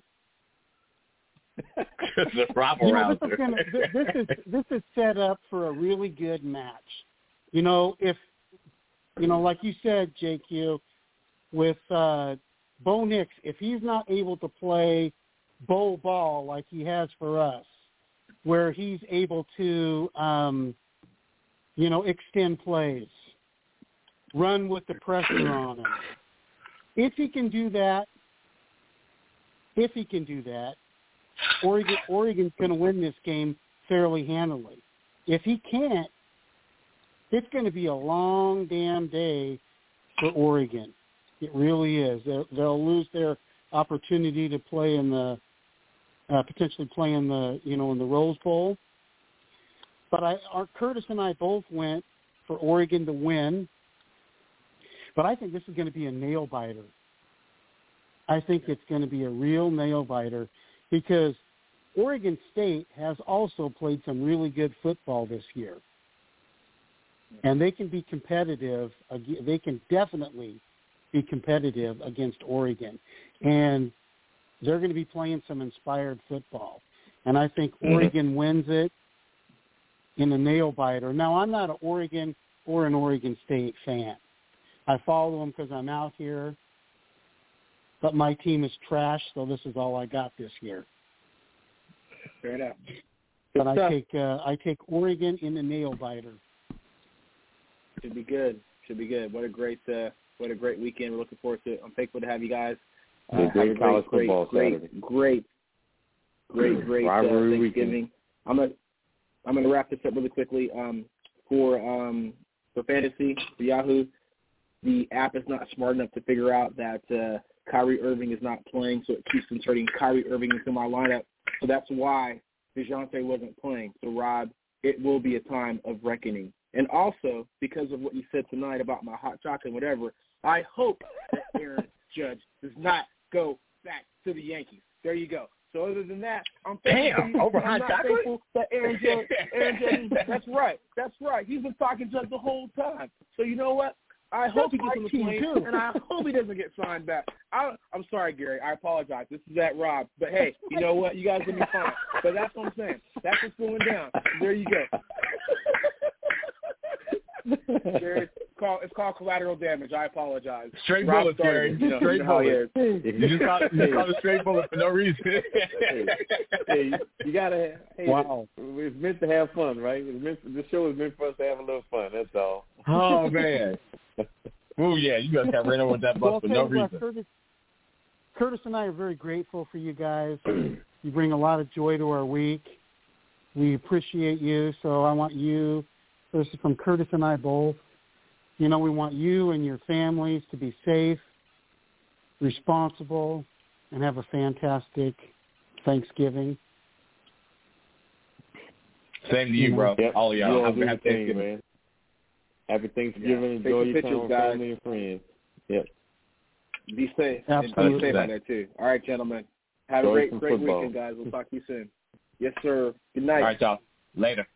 The you know, this, is gonna, this is this is set up for a really good match. You know, if you know, like you said, J Q, with uh, Bo Nix, if he's not able to play Bo ball like he has for us, where he's able to, um, you know, extend plays, run with the pressure on him. If he can do that, if he can do that, Oregon, Oregon's going to win this game fairly handily. If he can't, it's going to be a long damn day for Oregon. It really is. They'll, they'll lose their opportunity to play in the uh, potentially play in the you know in the Rose Bowl. But I, our Curtis and I both went for Oregon to win. But I think this is going to be a nail biter. I think it's going to be a real nail biter because Oregon State has also played some really good football this year. And they can be competitive. They can definitely be competitive against Oregon. And they're going to be playing some inspired football. And I think mm-hmm. Oregon wins it in a nail biter. Now, I'm not an Oregon or an Oregon State fan. I follow them because I'm out here. But my team is trash, so this is all I got this year. Fair enough. But I take uh, I take Oregon in the nail biter. Should be good. Should be good. What a great uh, what a great weekend. We're looking forward to it. I'm thankful to have you guys. Uh, yeah, great college great, football great, Saturday. great, great, great uh, Thanksgiving. Weekend. I'm gonna I'm gonna wrap this up really quickly. Um, for um, for fantasy for Yahoo, the app is not smart enough to figure out that uh, Kyrie Irving is not playing, so it keeps inserting Kyrie Irving into my lineup. So that's why DeJounte wasn't playing. So, Rob, it will be a time of reckoning. And also, because of what you said tonight about my hot chocolate and whatever, I hope that Aaron Judge does not go back to the Yankees. There you go. So other than that, I'm thankful. Damn, over I'm hot not chocolate? thankful that Aaron Judge, Aaron Judge, that's right. That's right. He's been talking Judge the whole time. So you know what? I hope he gets on the plane, too. And I hope he doesn't get signed back. I, I'm sorry, Gary. I apologize. This is at Rob. But, hey, you know what? You guys will be fine. But that's what I'm saying. That's what's going down. There you go. Gary, it's called, it's called collateral damage. I apologize. Straight Rob bullet, Gary. You know, Straight you know bullet. You just called, you called a straight bullet for no reason. hey, hey, you gotta. Hey, Wow. It's meant to have fun, right? It's meant. This show is meant for us to have a little fun. That's all. Oh man. Oh yeah, you guys got ran over with that bus Well, for no tell you what, reason. Curtis, Curtis and I are very grateful for you guys. You bring a lot of joy to our week. We appreciate you. So I want you, this is from Curtis and I both, you know, we want you and your families to be safe, responsible, and have a fantastic Thanksgiving. Same to you, bro. Yep. All of y'all. You all Have do a the happy same, Thanksgiving. man. Happy Thanksgiving. Yeah. Enjoy Take your the time pictures, with guys. family and friends. Yep. Be safe. Absolutely. And be safe out there, too. All right, gentlemen. Have Enjoy a great, some great football. weekend, guys. We'll talk to you soon. Yes, sir. Good night. All right, y'all. Later.